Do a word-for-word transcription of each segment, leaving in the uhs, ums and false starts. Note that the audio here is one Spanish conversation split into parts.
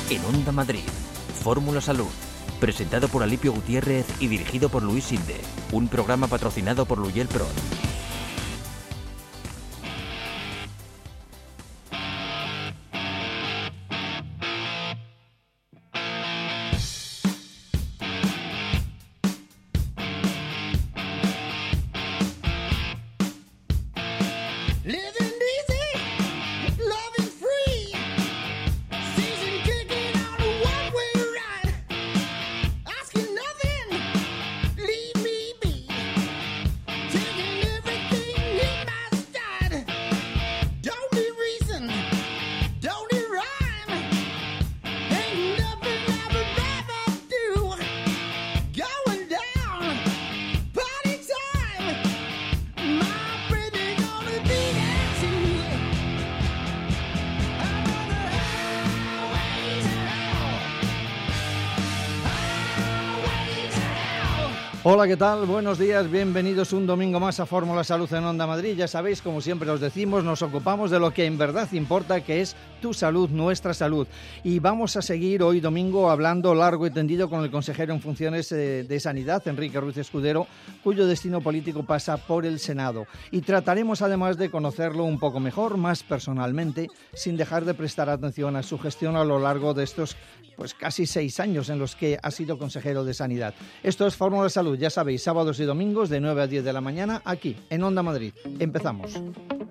En Onda Madrid, Fórmula Salud, presentado por Alipio Gutiérrez y dirigido por Luis Sinde, un programa patrocinado por Luyel Pro. Hola, ¿qué tal? Buenos días, bienvenidos un domingo más a Fórmula Salud en Onda Madrid. Ya sabéis, como siempre os decimos, nos ocupamos de lo que en verdad importa, que es tu salud, nuestra salud. Y vamos a seguir hoy domingo hablando largo y tendido con el consejero en funciones eh, de Sanidad, Enrique Ruiz Escudero, cuyo destino político pasa por el Senado. Y trataremos además de conocerlo un poco mejor, más personalmente, sin dejar de prestar atención a su gestión a lo largo de estos pues casi seis años en los que ha sido consejero de Sanidad. Esto es Fórmula Salud, ya sabéis, sábados y domingos de nueve a diez de la mañana, aquí, en Onda Madrid. Empezamos.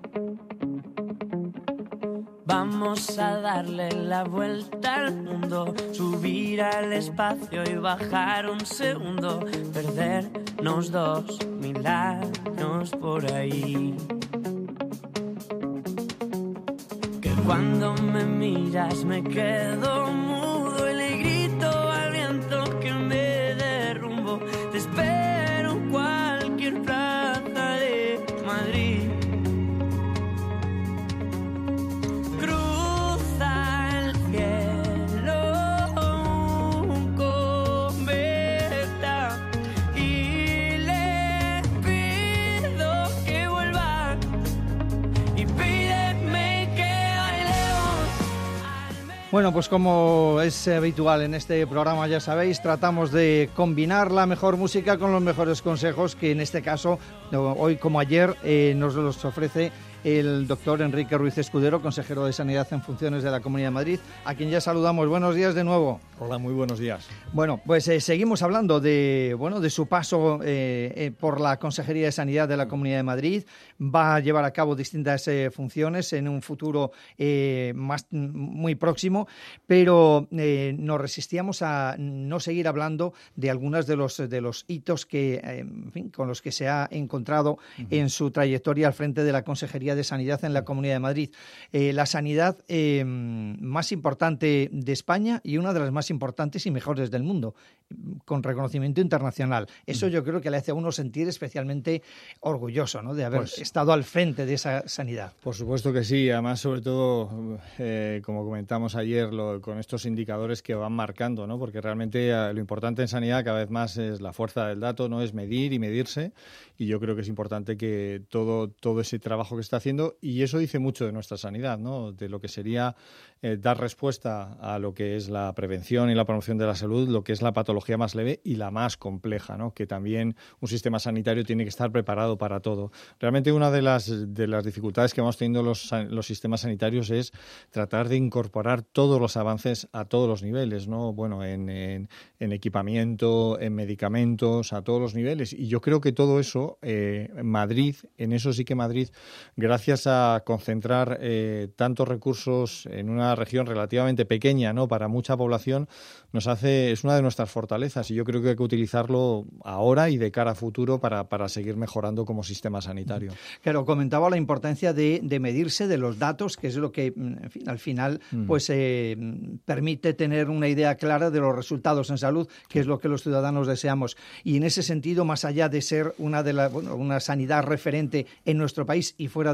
Vamos a darle la vuelta al mundo, subir al espacio y bajar un segundo, perdernos dos mil años por ahí. Que cuando me miras me quedo mudo y le grito al viento que me derrumbo. Te espero en cualquier plaza de Madrid. Bueno, pues como es habitual en este programa, ya sabéis, tratamos de combinar la mejor música con los mejores consejos, que en este caso, hoy como ayer, eh, nos los ofrece el doctor Enrique Ruiz Escudero, consejero de Sanidad en funciones de la Comunidad de Madrid, a quien ya saludamos. Buenos días de nuevo. Hola, muy buenos días. Bueno, pues eh, seguimos hablando de, bueno, de su paso eh, eh, por la Consejería de Sanidad de la Comunidad de Madrid. Va a llevar a cabo distintas eh, funciones en un futuro eh, más, muy próximo, pero eh, nos resistíamos a no seguir hablando de algunos de los, de los hitos que, eh, en fin, con los que se ha encontrado uh-huh. en su trayectoria al frente de la Consejería de Sanidad en la Comunidad de Madrid. Eh, la sanidad eh, más importante de España y una de las más importantes y mejores del mundo, con reconocimiento internacional. Eso yo creo que le hace a uno sentir especialmente orgulloso, ¿no?, de haber pues, estado al frente de esa sanidad. Por supuesto que sí, además sobre todo, eh, como comentamos ayer, lo, con estos indicadores que van marcando, ¿no?, porque realmente eh, lo importante en sanidad cada vez más es la fuerza del dato, no es medir y medirse, y yo creo que es importante que todo, todo ese trabajo que está haciendo, y eso dice mucho de nuestra sanidad, ¿no?, de lo que sería eh, dar respuesta a lo que es la prevención y la promoción de la salud, lo que es la patología más leve y la más compleja, ¿no?, que también un sistema sanitario tiene que estar preparado para todo. Realmente una de las, de las dificultades que vamos teniendo los, los sistemas sanitarios es tratar de incorporar todos los avances a todos los niveles, ¿no?, bueno, en, en, en equipamiento, en medicamentos, a todos los niveles, y yo creo que todo eso, eh, Madrid, en eso sí que Madrid, gracias a concentrar eh, tantos recursos en una región relativamente pequeña, ¿no?, para mucha población, nos hace, es una de nuestras fortalezas, y yo creo que hay que utilizarlo ahora y de cara a futuro para, para seguir mejorando como sistema sanitario. Claro, comentaba la importancia de, de medirse de los datos, que es lo que, en fin, al final mm. pues eh, permite tener una idea clara de los resultados en salud, que es lo que los ciudadanos deseamos. Y en ese sentido, más allá de ser una de la, bueno, una sanidad referente en nuestro país y fuera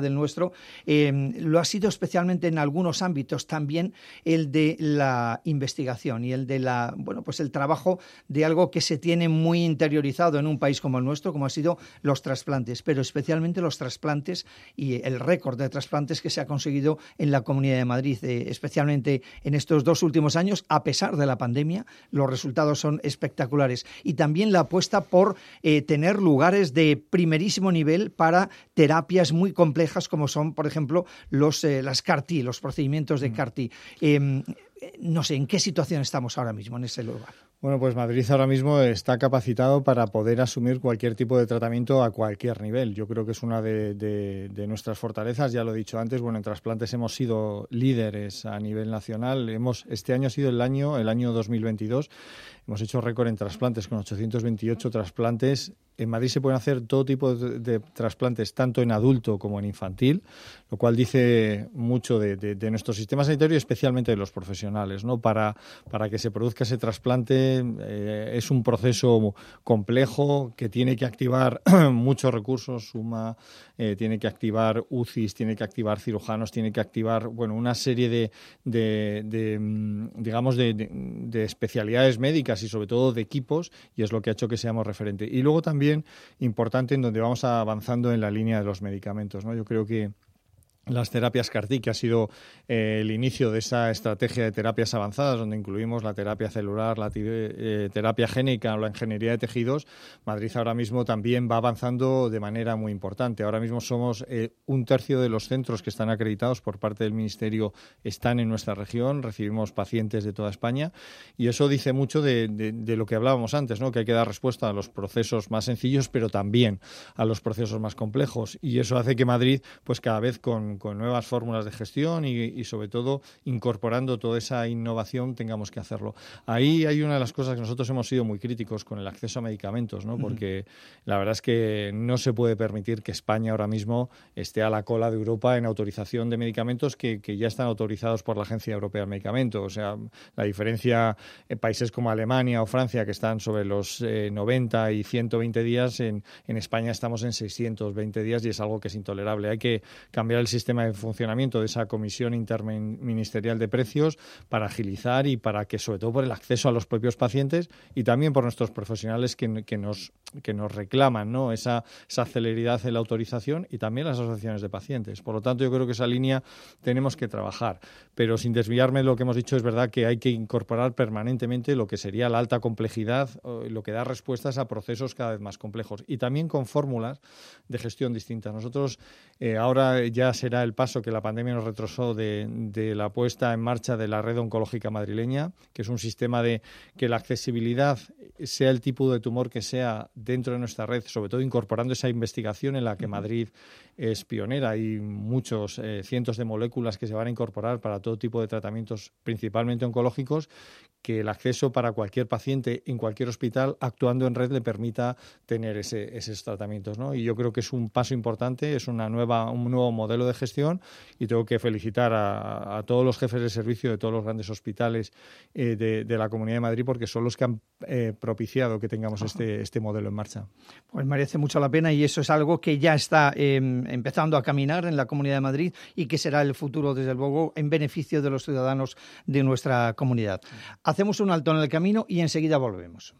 del nuestro, eh, lo ha sido especialmente en algunos ámbitos, también el de la investigación y el de la, bueno, pues el trabajo de algo que se tiene muy interiorizado en un país como el nuestro, como ha sido los trasplantes, pero especialmente los trasplantes y el récord de trasplantes que se ha conseguido en la Comunidad de Madrid, eh, especialmente en estos dos últimos años, a pesar de la pandemia, los resultados son espectaculares. Y también la apuesta por eh, tener lugares de primerísimo nivel para terapias muy complejas como son, por ejemplo, los, eh, las C A R T, los procedimientos de C A R T. Eh, no sé, ¿en qué situación estamos ahora mismo en ese lugar? Bueno, pues Madrid ahora mismo está capacitado para poder asumir cualquier tipo de tratamiento a cualquier nivel. Yo creo que es una de, de, de nuestras fortalezas, ya lo he dicho antes. Bueno, en trasplantes hemos sido líderes a nivel nacional. Hemos, este año ha sido el año, el año dos mil veintidós. Hemos hecho récord en trasplantes con ochocientos veintiocho trasplantes. En Madrid se pueden hacer todo tipo de, de trasplantes, tanto en adulto como en infantil, lo cual dice mucho de, de, de nuestro sistema sanitario y especialmente de los profesionales, ¿no? Para, para que se produzca ese trasplante eh, es un proceso complejo que tiene que activar muchos recursos, suma, eh, tiene que activar U C Is, tiene que activar cirujanos, tiene que activar, bueno, una serie de, de, de digamos, de, de, de especialidades médicas y sobre todo de equipos, y es lo que ha hecho que seamos referente. Y luego también importante en donde vamos avanzando en la línea de los medicamentos, ¿no? Yo creo que las terapias C A R T, que ha sido eh, el inicio de esa estrategia de terapias avanzadas, donde incluimos la terapia celular, la eh, terapia génica o la ingeniería de tejidos, Madrid ahora mismo también va avanzando de manera muy importante. Ahora mismo somos eh, un tercio de los centros que están acreditados por parte del Ministerio están en nuestra región, recibimos pacientes de toda España y eso dice mucho de, de, de lo que hablábamos antes, ¿no? Que hay que dar respuesta a los procesos más sencillos, pero también a los procesos más complejos, y eso hace que Madrid, pues cada vez con con nuevas fórmulas de gestión y, y sobre todo incorporando toda esa innovación tengamos que hacerlo. Ahí hay una de las cosas que nosotros hemos sido muy críticos con el acceso a medicamentos, ¿no? Porque uh-huh. la verdad es que no se puede permitir que España ahora mismo esté a la cola de Europa en autorización de medicamentos que, que ya están autorizados por la Agencia Europea del Medicamento. O sea, la diferencia en países como Alemania o Francia, que están sobre los eh, noventa y ciento veinte días, en, en España estamos en seiscientos veinte días y es algo que es intolerable. Hay que cambiar el sistema de funcionamiento de esa comisión interministerial de precios para agilizar y para que, sobre todo por el acceso a los propios pacientes y también por nuestros profesionales que, que, nos, que nos reclaman, ¿no? esa, esa celeridad en la autorización y también las asociaciones de pacientes. Por lo tanto, yo creo que esa línea tenemos que trabajar, pero sin desviarme de lo que hemos dicho, es verdad que hay que incorporar permanentemente lo que sería la alta complejidad, lo que da respuestas a procesos cada vez más complejos y también con fórmulas de gestión distintas. Nosotros eh, ahora ya será el paso que la pandemia nos retrasó de, de la puesta en marcha de la red oncológica madrileña, que es un sistema de que la accesibilidad, sea el tipo de tumor que sea dentro de nuestra red, sobre todo incorporando esa investigación en la que Madrid es pionera. Hay muchos eh, cientos de moléculas que se van a incorporar para todo tipo de tratamientos, principalmente oncológicos, que el acceso para cualquier paciente en cualquier hospital actuando en red le permita tener ese, esos tratamientos, ¿no? Y yo creo que es un paso importante, es una nueva, un nuevo modelo de gestión y tengo que felicitar a, a todos los jefes de servicio de todos los grandes hospitales eh, de, de la Comunidad de Madrid, porque son los que han eh, propiciado que tengamos este, este modelo en marcha. Pues merece mucho la pena y eso es algo que ya está eh, empezando a caminar en la Comunidad de Madrid y que será el futuro, desde luego, en beneficio de los ciudadanos de nuestra comunidad. Hacemos un alto en el camino y enseguida volvemos.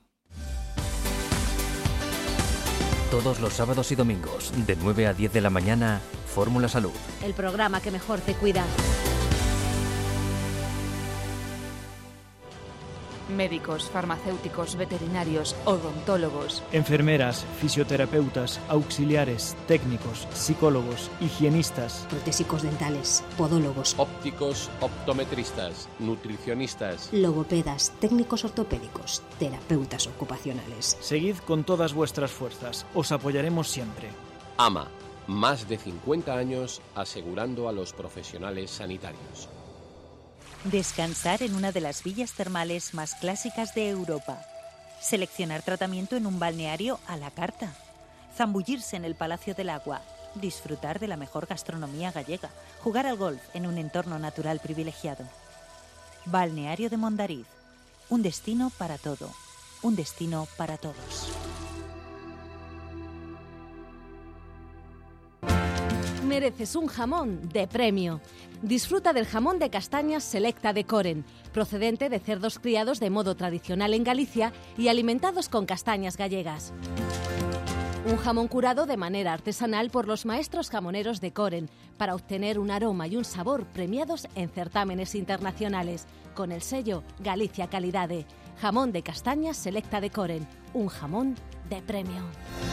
Todos los sábados y domingos, de nueve a diez de la mañana, Fórmula Salud. El programa que mejor te cuida. Médicos, farmacéuticos, veterinarios, odontólogos, enfermeras, fisioterapeutas, auxiliares, técnicos, psicólogos, higienistas, protésicos dentales, podólogos, ópticos, optometristas, nutricionistas, logopedas, técnicos ortopédicos, terapeutas ocupacionales. Seguid con todas vuestras fuerzas, os apoyaremos siempre. AMA, más de cincuenta años asegurando a los profesionales sanitarios. Descansar en una de las villas termales más clásicas de Europa. Seleccionar tratamiento en un balneario a la carta. Zambullirse en el Palacio del Agua. Disfrutar de la mejor gastronomía gallega. Jugar al golf en un entorno natural privilegiado. Balneario de Mondariz. Un destino para todo. Un destino para todos. mereces un jamón de premio. Disfruta del jamón de castañas Selecta de Coren, procedente de cerdos criados de modo tradicional en Galicia y alimentados con castañas gallegas. Un jamón curado de manera artesanal por los maestros jamoneros de Coren para obtener un aroma y un sabor premiados en certámenes internacionales, con el sello Galicia Calidade. Jamón de castañas Selecta de Coren, un jamón de premio.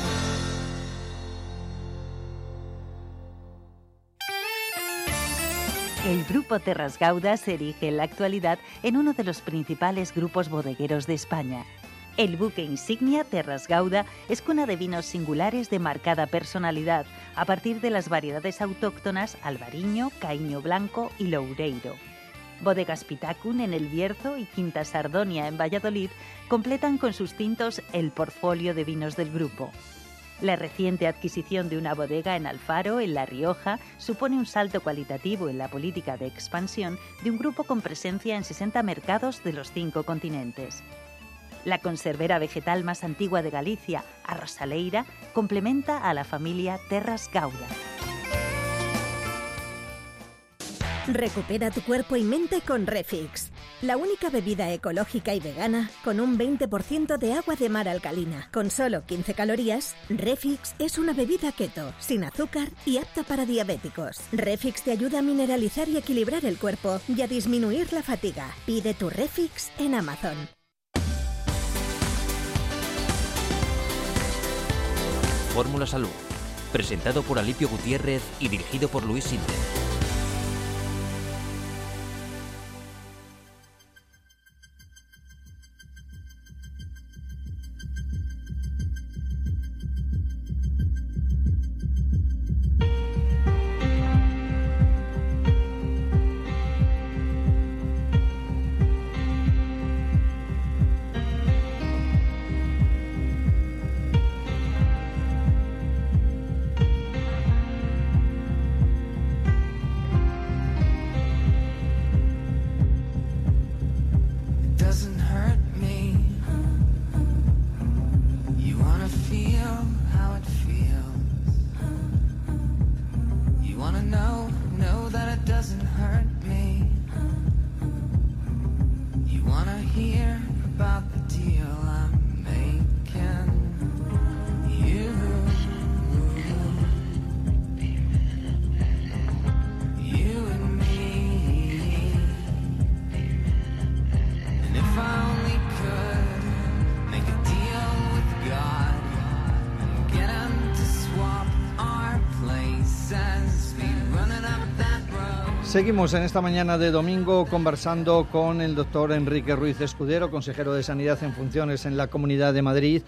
El Grupo Terras Gauda se erige en la actualidad en uno de los principales grupos bodegueros de España. El buque insignia Terras Gauda es cuna de vinos singulares de marcada personalidad, a partir de las variedades autóctonas Albariño, Caíño Blanco y Loureiro. Bodegas Pitacun en El Bierzo y Quinta Sardonia en Valladolid completan con sus tintos el portfolio de vinos del grupo. La reciente adquisición de una bodega en Alfaro, en La Rioja, supone un salto cualitativo en la política de expansión de un grupo con presencia en sesenta mercados de los cinco continentes. La conservera vegetal más antigua de Galicia, Arrosaleira, complementa a la familia Terras Gauda. Recupera tu cuerpo y mente con Refix, la única bebida ecológica y vegana con un veinte por ciento de agua de mar alcalina. Con solo quince calorías, Refix es una bebida keto, sin azúcar y apta para diabéticos. Refix te ayuda a mineralizar y equilibrar el cuerpo y a disminuir la fatiga. Pide tu Refix en Amazon. Fórmula Salud, presentado por Alipio Gutiérrez y dirigido por Luis Sinde. Seguimos en esta mañana de domingo conversando con el doctor Enrique Ruiz Escudero, consejero de Sanidad en funciones en la Comunidad de Madrid.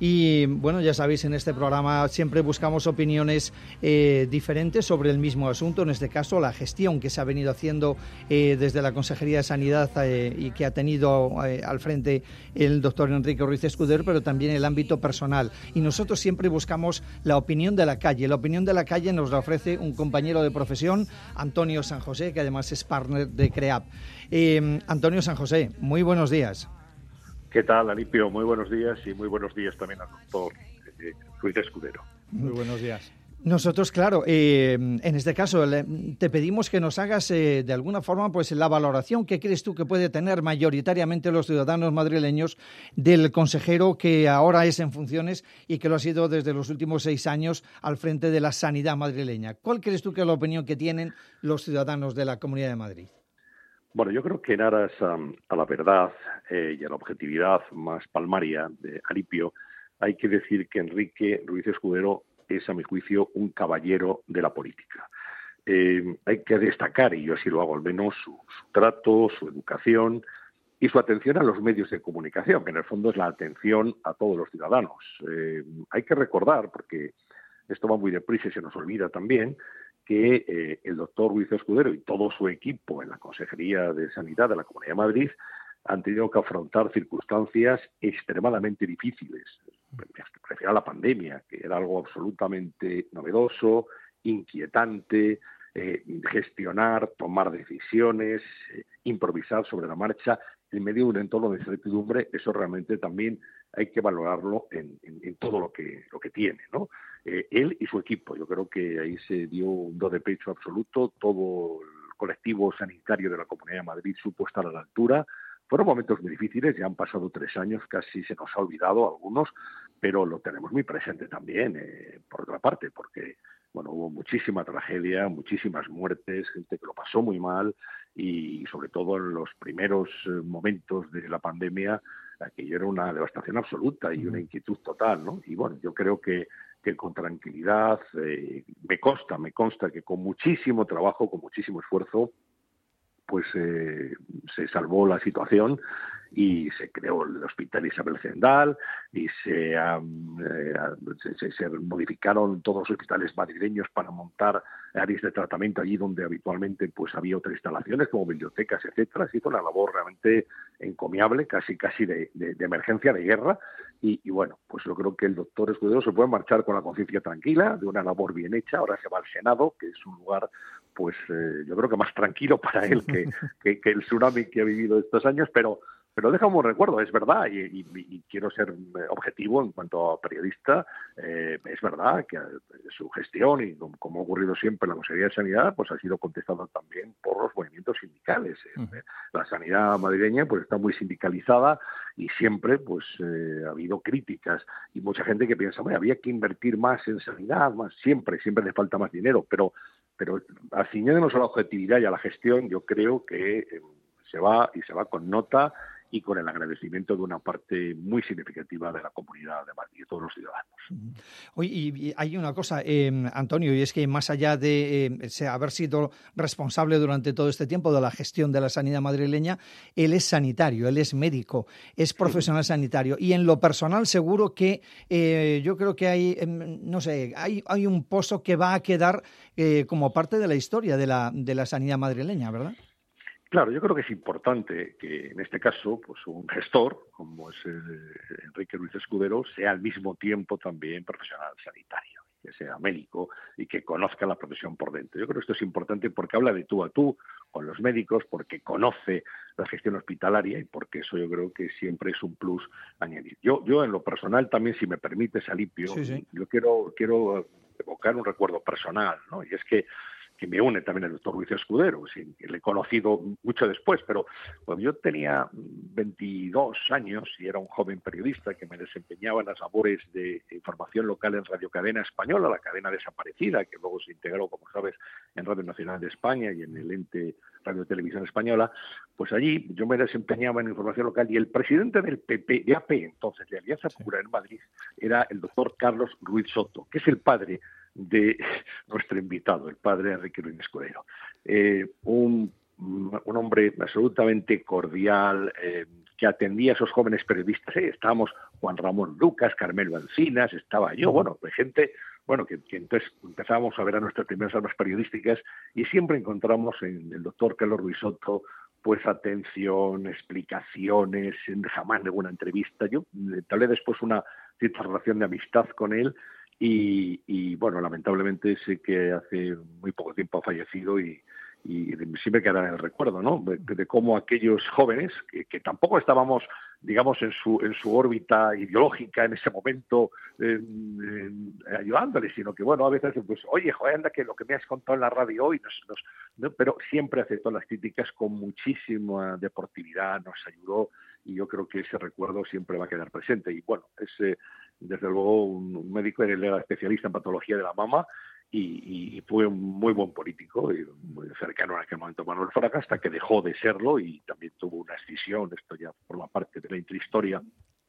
Y bueno, ya sabéis, en este programa siempre buscamos opiniones eh, diferentes sobre el mismo asunto, en este caso la gestión que se ha venido haciendo eh, desde la Consejería de Sanidad eh, y que ha tenido eh, al frente el doctor Enrique Ruiz Escudero, pero también el ámbito personal. Y nosotros siempre buscamos la opinión de la calle. La opinión de la calle nos la ofrece un compañero de profesión, Antonio San José, que además es partner de CREAP. Eh, Antonio San José, muy buenos días. ¿Qué tal, Alipio? Muy buenos días y muy buenos días también al doctor eh, Ruiz Escudero. Muy buenos días. Nosotros, claro, eh, en este caso le, te pedimos que nos hagas eh, de alguna forma pues la valoración que crees tú que puede tener mayoritariamente los ciudadanos madrileños del consejero que ahora es en funciones y que lo ha sido desde los últimos seis años al frente de la sanidad madrileña. ¿Cuál crees tú que es la opinión que tienen los ciudadanos de la Comunidad de Madrid? Bueno, yo creo que en aras um, a la verdad eh, y a la objetividad más palmaria de Alipio, hay que decir que Enrique Ruiz Escudero es, a mi juicio, un caballero de la política. Eh, hay que destacar, y yo así lo hago al menos, su, su trato, su educación y su atención a los medios de comunicación, que en el fondo es la atención a todos los ciudadanos. Eh, hay que recordar, porque esto va muy deprisa y se nos olvida también, que eh, el doctor Ruiz Escudero y todo su equipo en la Consejería de Sanidad de la Comunidad de Madrid han tenido que afrontar circunstancias extremadamente difíciles. Me refiero a la pandemia, que era algo absolutamente novedoso, inquietante, eh, gestionar, tomar decisiones, eh, improvisar sobre la marcha en medio de un entorno de incertidumbre, eso realmente también hay que valorarlo en, en, en todo lo que lo que tiene, ¿no? Eh, él y su equipo, yo creo que ahí se dio un do de pecho absoluto, todo el colectivo sanitario de la Comunidad de Madrid supo estar a la altura. Fueron momentos muy difíciles, ya han pasado tres años, casi se nos ha olvidado algunos, pero lo tenemos muy presente también, eh, por otra parte, porque bueno, hubo muchísima tragedia, muchísimas muertes, gente que lo pasó muy mal y sobre todo en los primeros momentos de la pandemia aquello era una devastación absoluta y una inquietud total, ¿no? Y bueno, yo creo que, que con tranquilidad, eh, me consta, me consta que con muchísimo trabajo, con muchísimo esfuerzo, pues eh, se salvó la situación y se creó el Hospital Isabel Zendal y se, um, eh, se, se modificaron todos los hospitales madrileños para montar áreas de tratamiento allí donde habitualmente pues había otras instalaciones como bibliotecas, etcétera. Se hizo una labor realmente encomiable, casi casi de, de, de emergencia, de guerra. Y, y bueno, pues yo creo que el doctor Escudero se puede marchar con la conciencia tranquila, de una labor bien hecha. Ahora se va al Senado, que es un lugar, pues eh, yo creo que más tranquilo para él que, que, que el tsunami que ha vivido estos años, pero Pero deja un buen recuerdo, es verdad, y, y, y quiero ser objetivo en cuanto a periodista, eh, es verdad que su gestión, y como, como ha ocurrido siempre en la Consejería de Sanidad, pues ha sido contestada también por los movimientos sindicales. Uh-huh. La sanidad madrileña pues está muy sindicalizada y siempre pues eh, ha habido críticas y mucha gente que piensa, bueno, había que invertir más en sanidad, más siempre, siempre le falta más dinero, pero, pero ciñéndonos a la objetividad y a la gestión, yo creo que eh, se va y se va con nota y con el agradecimiento de una parte muy significativa de la comunidad de Madrid, de todos los ciudadanos. Oye, y hay una cosa, eh, Antonio, y es que más allá de eh, haber sido responsable durante todo este tiempo de la gestión de la sanidad madrileña, él es sanitario, él es médico, es profesional sanitario, y en lo personal seguro que eh, yo creo que hay, eh, no sé, hay, hay un pozo que va a quedar eh, como parte de la historia de la, de la sanidad madrileña, ¿verdad? Claro, yo creo que es importante que en este caso, pues un gestor, como es el Enrique Ruiz Escudero, sea al mismo tiempo también profesional sanitario, que sea médico y que conozca la profesión por dentro. Yo creo que esto es importante porque habla de tú a tú con los médicos, porque conoce la gestión hospitalaria y porque eso yo creo que siempre es un plus añadir. Yo, yo en lo personal también, si me permites, Alipio, sí, sí. yo quiero, quiero evocar un recuerdo personal, ¿no? Y es que que me une también el doctor Ruiz Escudero, sí, que le he conocido mucho después, pero cuando yo tenía veintidós años y era un joven periodista que me desempeñaba en las labores de información local en Radio Cadena Española, la cadena desaparecida, que luego se integró, como sabes, en Radio Nacional de España y en el ente Radio Televisión Española, pues allí yo me desempeñaba en información local y el presidente del P P, de A P, entonces, de Alianza Popular en Madrid, era el doctor Carlos Ruiz Soto, que es el padre de nuestro invitado, el padre Enrique Ruiz Escudero. Eh, un, un hombre absolutamente cordial, eh, que atendía a esos jóvenes periodistas. Eh, estábamos Juan Ramón Lucas, Carmelo Encinas, estaba yo, bueno, de gente, bueno, que, que entonces empezábamos a ver a nuestras primeras armas periodísticas y siempre encontramos en el doctor Carlos Ruiz Soto pues atención, explicaciones, jamás ninguna entrevista. Yo entablé después una cierta relación de amistad con él. Y, y bueno, lamentablemente sé que hace muy poco tiempo ha fallecido y, y siempre quedará en el recuerdo, ¿no? De, de cómo aquellos jóvenes que, que tampoco estábamos, digamos, en su en su órbita ideológica en ese momento eh, eh, ayudándoles, sino que bueno, a veces pues, oye, joder, anda que lo que me has contado en la radio hoy, nos, nos, ¿no? Pero siempre aceptó las críticas con muchísima deportividad, nos ayudó y yo creo que ese recuerdo siempre va a quedar presente. Y bueno, ese desde luego un, un médico, él era especialista en patología de la mama y, y fue un muy buen político y muy cercano en aquel momento a Manuel Fraga hasta que dejó de serlo y también tuvo una escisión, esto ya forma parte de la intrahistoria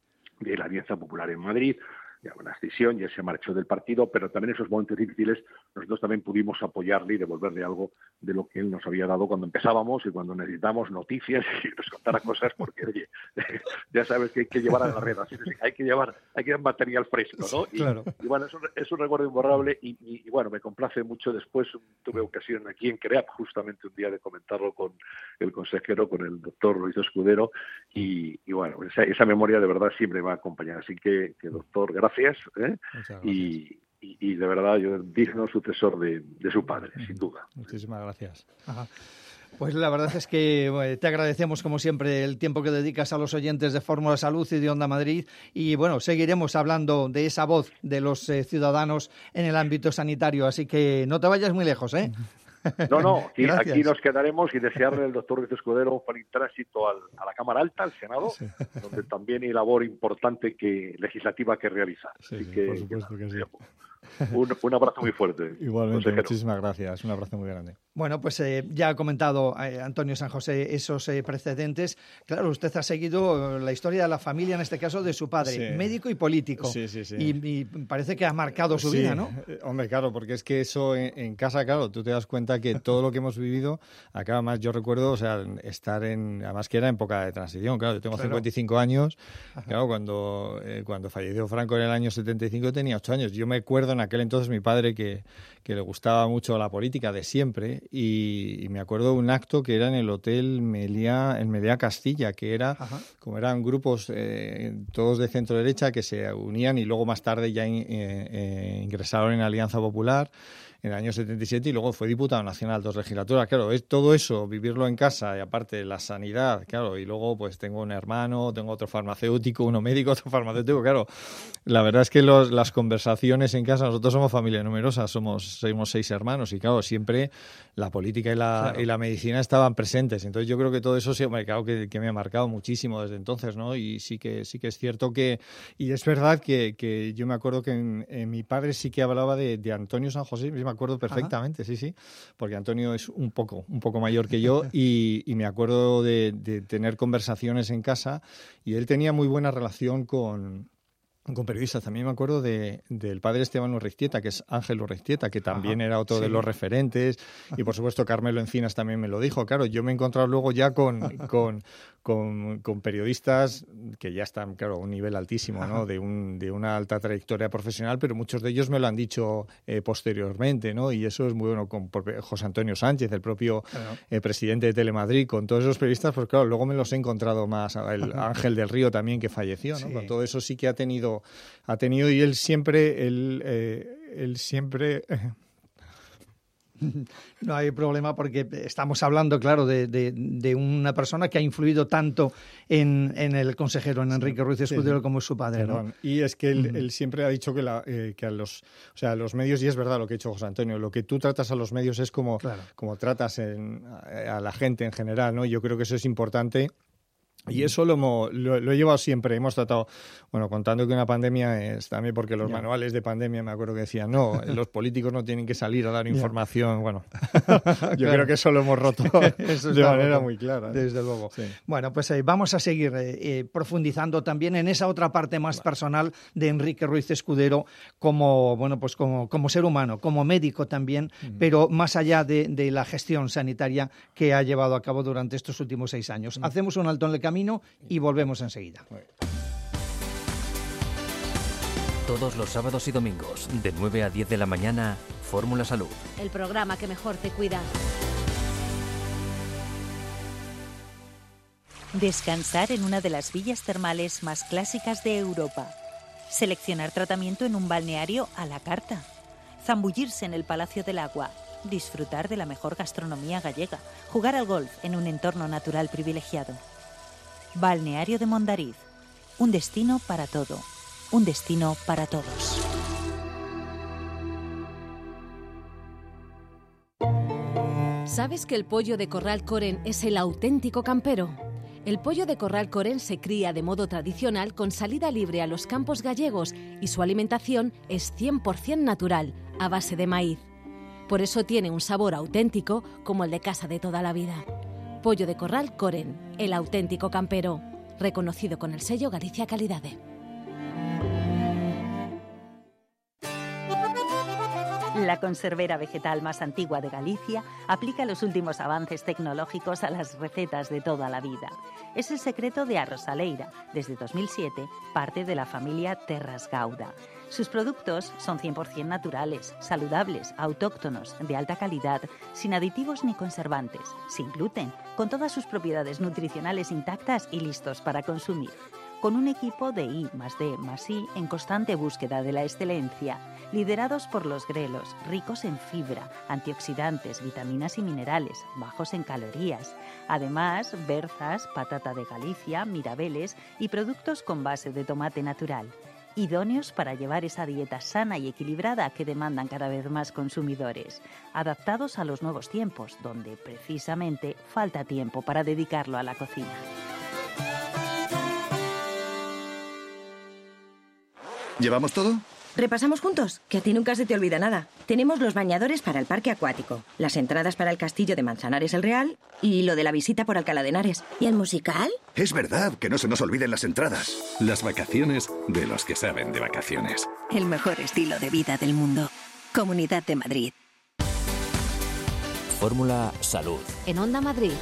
de la Alianza Popular en Madrid, ya una escisión, ya se marchó del partido, pero también en esos momentos difíciles nosotros también pudimos apoyarle y devolverle algo de lo que él nos había dado cuando empezábamos y cuando necesitamos noticias y nos contara cosas, porque oye, ya sabes que hay que llevar a las redacciones, hay que llevar, hay que dar material fresco, ¿no? Y, claro. y bueno, es un, es un recuerdo imborrable y, y, y bueno, me complace mucho. Después tuve ocasión aquí en CREAP justamente un día de comentarlo con el consejero, con el doctor Ruiz Escudero y, y bueno, esa, esa memoria de verdad siempre va a acompañar. Así que, que doctor, gracias. Gracias, ¿eh? gracias. Y, y, y de verdad yo digno sucesor de, de su padre, sin duda. Muchísimas gracias. Ajá. Pues la verdad es que bueno, te agradecemos como siempre el tiempo que dedicas a los oyentes de Fórmula Salud y de Onda Madrid y bueno, seguiremos hablando de esa voz de los eh, ciudadanos en el ámbito sanitario, así que no te vayas muy lejos, ¿eh? No, no, aquí, aquí nos quedaremos y desearle al doctor Ruiz Escudero un feliz tránsito al, a la Cámara Alta, al Senado, sí. Donde también hay labor importante que legislativa que realizar. Sí, Así sí, que, por supuesto que sí. Un, un abrazo muy fuerte. Igualmente, consejero. Muchísimas gracias. Un abrazo muy grande. Bueno, pues eh, ya ha comentado eh, Antonio San José esos eh, precedentes. Claro, usted ha seguido la historia de la familia, en este caso de su padre, sí. médico y político. Sí, sí, sí. Y, y parece que ha marcado su sí. vida, ¿no? Hombre, claro, porque es que eso en, en casa, claro, tú te das cuenta que todo lo que hemos vivido, acá más yo recuerdo, o sea, estar en, además que era en época de transición, claro, yo tengo claro. cincuenta y cinco años, Ajá. claro, cuando, eh, cuando falleció Franco en el año setenta y cinco tenía ocho años. Yo me acuerdo en aquel entonces mi padre que, que le gustaba mucho la política de siempre y, y me acuerdo de un acto que era en el Hotel Meliá, en Meliá Castilla, que era, Ajá. como eran grupos eh, todos de centro derecha que se unían y luego más tarde ya in, eh, eh, ingresaron en Alianza Popular en el año setenta y siete y luego fue diputado nacional dos legislaturas. Claro, es todo eso, vivirlo en casa y aparte la sanidad, claro, y luego pues tengo un hermano, tengo otro farmacéutico, uno médico, otro farmacéutico, claro. La verdad es que los, las conversaciones en casa, nosotros somos familia numerosa, somos, somos seis hermanos y claro, siempre la política y la, claro. y la medicina estaban presentes. Entonces yo creo que todo eso sí, claro, que, que me ha marcado muchísimo desde entonces, ¿no? Y sí que sí que es cierto que, y es verdad que, que yo me acuerdo que en, en mi padre sí que hablaba de, de Antonio San José, me acuerdo perfectamente, Ajá. sí, sí, porque Antonio es un poco, un poco mayor que yo y, y me acuerdo de, de tener conversaciones en casa y él tenía muy buena relación con... con periodistas. También me acuerdo de, del padre Esteban Urreiztieta, que es Ángel Urreiztieta, que también Ajá, era otro sí. de los referentes, y por supuesto Carmelo Encinas también me lo dijo. Claro, yo me he encontrado luego ya con, con, con, con periodistas que ya están, claro, a un nivel altísimo, ¿no? De, un, de una alta trayectoria profesional, pero muchos de ellos me lo han dicho eh, posteriormente, ¿no? Y eso es muy bueno, con José Antonio Sánchez, el propio claro. eh, presidente de Telemadrid, con todos esos periodistas, pues claro, luego me los he encontrado más. El Ángel del Río también, que falleció, ¿no? Sí. Con todo eso sí que ha tenido ha tenido y él siempre él, eh, él siempre eh. No hay problema porque estamos hablando, claro, de, de, de una persona que ha influido tanto en, en el consejero, en Enrique Ruiz Escudero, sí, como es su padre, ¿no? Y es que él, uh-huh. él siempre ha dicho que, la, eh, que a los, o sea, los medios, y es verdad lo que ha dicho José Antonio, lo que tú tratas a los medios es como, claro. como tratas en, a, a la gente en general, ¿no? Yo creo que eso es importante. Y eso lo, hemos, lo, lo he llevado siempre. Hemos tratado, bueno, contando que una pandemia es también porque los ya. manuales de pandemia me acuerdo que decían, no, los políticos no tienen que salir a dar información. Ya. Bueno, yo claro. creo que eso lo hemos roto eso de manera roto. muy clara. Desde luego. Sí. Bueno, pues eh, vamos a seguir eh, profundizando también en esa otra parte más vale. personal de Enrique Ruiz Escudero como, bueno, pues como, como ser humano, como médico también, uh-huh. pero más allá de, de la gestión sanitaria que ha llevado a cabo durante estos últimos seis años. Uh-huh. Hacemos un alto en el camino y volvemos enseguida. Todos los sábados y domingos, de nueve a diez de la mañana, Fórmula Salud. El programa que mejor te cuida. Descansar en una de las villas termales más clásicas de Europa. Seleccionar tratamiento en un balneario a la carta. Zambullirse en el Palacio del Agua. Disfrutar de la mejor gastronomía gallega. Jugar al golf en un entorno natural privilegiado. Balneario de Mondariz, un destino para todo, un destino para todos. ¿Sabes que el pollo de corral Coren es el auténtico campero? El pollo de corral Coren se cría de modo tradicional con salida libre a los campos gallegos y su alimentación es cien por ciento natural, a base de maíz. Por eso tiene un sabor auténtico como el de casa de toda la vida. Pollo de corral Coren, el auténtico campero, reconocido con el sello Galicia Calidade. La conservera vegetal más antigua de Galicia aplica los últimos avances tecnológicos a las recetas de toda la vida. Es el secreto de Arrosaleira, desde dos mil siete, parte de la familia Terras Gauda. Sus productos son cien por ciento naturales, saludables, autóctonos, de alta calidad, sin aditivos ni conservantes, sin gluten, con todas sus propiedades nutricionales intactas y listos para consumir. Con un equipo de I más D más I en constante búsqueda de la excelencia, liderados por los grelos, ricos en fibra, antioxidantes, vitaminas y minerales, bajos en calorías. Además, berzas, patata de Galicia, mirabeles y productos con base de tomate natural. Idóneos para llevar esa dieta sana y equilibrada que demandan cada vez más consumidores, adaptados a los nuevos tiempos, donde precisamente falta tiempo para dedicarlo a la cocina. ¿Llevamos todo? ¿Repasamos juntos? Que a ti nunca se te olvida nada. Tenemos los bañadores para el parque acuático, las entradas para el castillo de Manzanares el Real y lo de la visita por Alcalá de Henares. ¿Y el musical? Es verdad, que no se nos olviden las entradas. Las vacaciones de los que saben de vacaciones. El mejor estilo de vida del mundo. Comunidad de Madrid. Fórmula Salud. En Onda Madrid.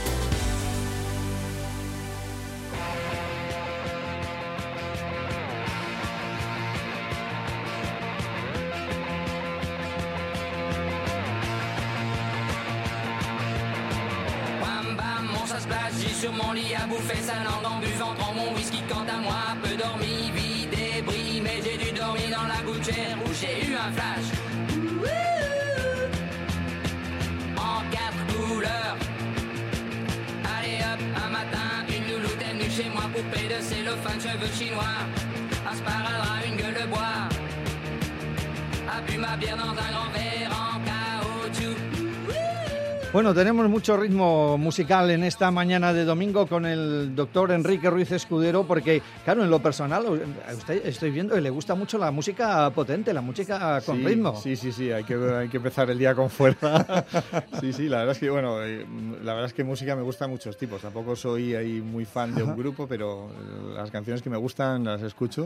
Sur mon lit à bouffer sa langue en buvant trop mon whisky. Quant à moi, peu dormi, vie débris, mais j'ai dû dormir dans la gouttière où j'ai eu un flash. En quatre couleurs. Allez hop, un matin, une louloute est venue chez moi, poupée de cellophane, cheveux chinois, un sparadrap, une gueule de bois, a bu ma bière dans un grand verre en caoutchouc. Bueno, tenemos mucho ritmo musical en esta mañana de domingo con el doctor Enrique Ruiz Escudero, porque, claro, en lo personal, a usted estoy viendo que le gusta mucho la música potente, la música con sí, ritmo. Sí, sí, sí, hay que, hay que empezar el día con fuerza. Sí, sí, la verdad es que, bueno, la verdad es que música me gusta muchos tipos. Tampoco soy ahí muy fan de un grupo, pero las canciones que me gustan las escucho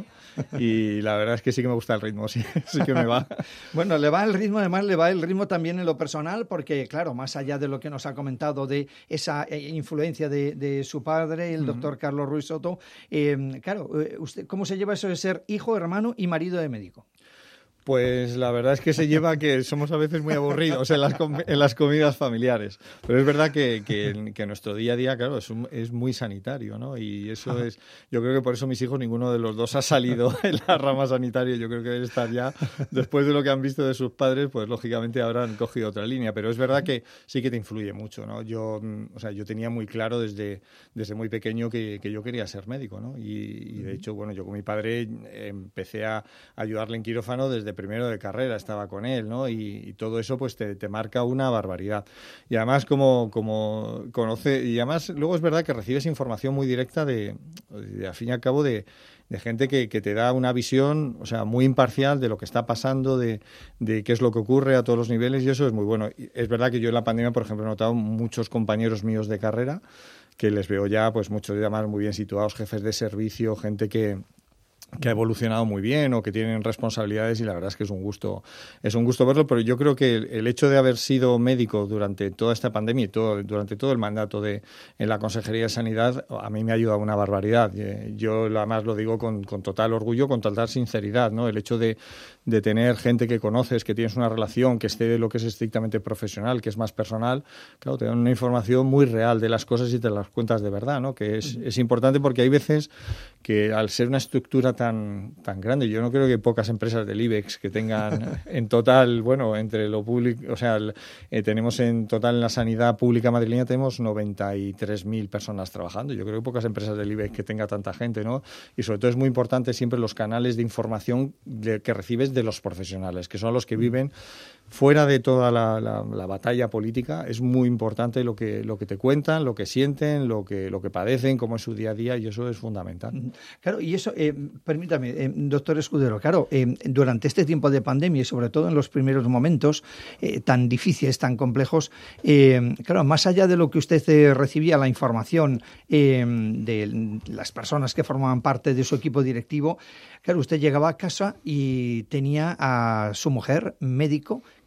y la verdad es que sí que me gusta el ritmo, sí, sí que me va. Bueno, le va el ritmo, además le va el ritmo también en lo personal, porque, claro, más allá de lo que nos ha comentado de esa influencia de, de su padre, el uh-huh. doctor Carlos Ruiz Soto, eh, claro, usted, ¿cómo se lleva eso de ser hijo, hermano y marido de médico? Pues la verdad es que se lleva que somos a veces muy aburridos en las, com- en las comidas familiares. Pero es verdad que, que, que nuestro día a día, claro, es, un, es muy sanitario, ¿no? Y eso Ajá. es... Yo creo que por eso mis hijos, ninguno de los dos ha salido en la rama sanitaria. Yo creo que deben estar ya, después de lo que han visto de sus padres, pues lógicamente ahora han cogido otra línea. Pero es verdad que sí que te influye mucho, ¿no? Yo, o sea, yo tenía muy claro desde, desde muy pequeño que, que yo quería ser médico, ¿no? Y, y de hecho, bueno, yo con mi padre empecé a ayudarle en quirófano desde primero de carrera, estaba con él, ¿no? Y, y todo eso pues te, te marca una barbaridad. Y además como, como conoce, y además luego es verdad que recibes información muy directa de, de al fin y al cabo, de, de gente que, que te da una visión, o sea, muy imparcial de lo que está pasando, de, de qué es lo que ocurre a todos los niveles, y eso es muy bueno. Y es verdad que yo en la pandemia, por ejemplo, he notado muchos compañeros míos de carrera que les veo ya, pues muchos además muy bien situados, jefes de servicio, gente que que ha evolucionado muy bien o que tienen responsabilidades, y la verdad es que es un gusto es un gusto verlo, pero yo creo que el, el hecho de haber sido médico durante toda esta pandemia y todo, durante todo el mandato de en la Consejería de Sanidad, a mí me ha ayudado una barbaridad. Yo además lo digo con, con total orgullo, con total sinceridad, ¿no? El hecho de, de tener gente que conoces, que tienes una relación, que esté de lo que es estrictamente profesional, que es más personal, claro, te dan una información muy real de las cosas y te las cuentas de verdad, ¿no? Que es, es importante, porque hay veces que al ser una estructura tan, tan grande, yo no creo que pocas empresas del IBEX que tengan en total, bueno, entre lo público, o sea, el, eh, tenemos en total en la sanidad pública madrileña tenemos noventa y tres mil personas trabajando. Yo creo que pocas empresas del IBEX que tenga tanta gente, ¿no? Y sobre todo es muy importante siempre los canales de información de, que recibes de los profesionales, que son los que viven fuera de toda la, la, la batalla política. Es muy importante lo que, lo que te cuentan, lo que sienten, lo que, lo que padecen, cómo es su día a día, y eso es fundamental. Claro, y eso, eh, permítame, eh, doctor Escudero, claro, eh, durante este tiempo de pandemia y sobre todo en los primeros momentos eh, tan difíciles, tan complejos, eh, claro, más allá de lo que usted eh, recibía, la información eh, de las personas que formaban parte de su equipo directivo, claro, usted llegaba a casa y tenía a su mujer, médico,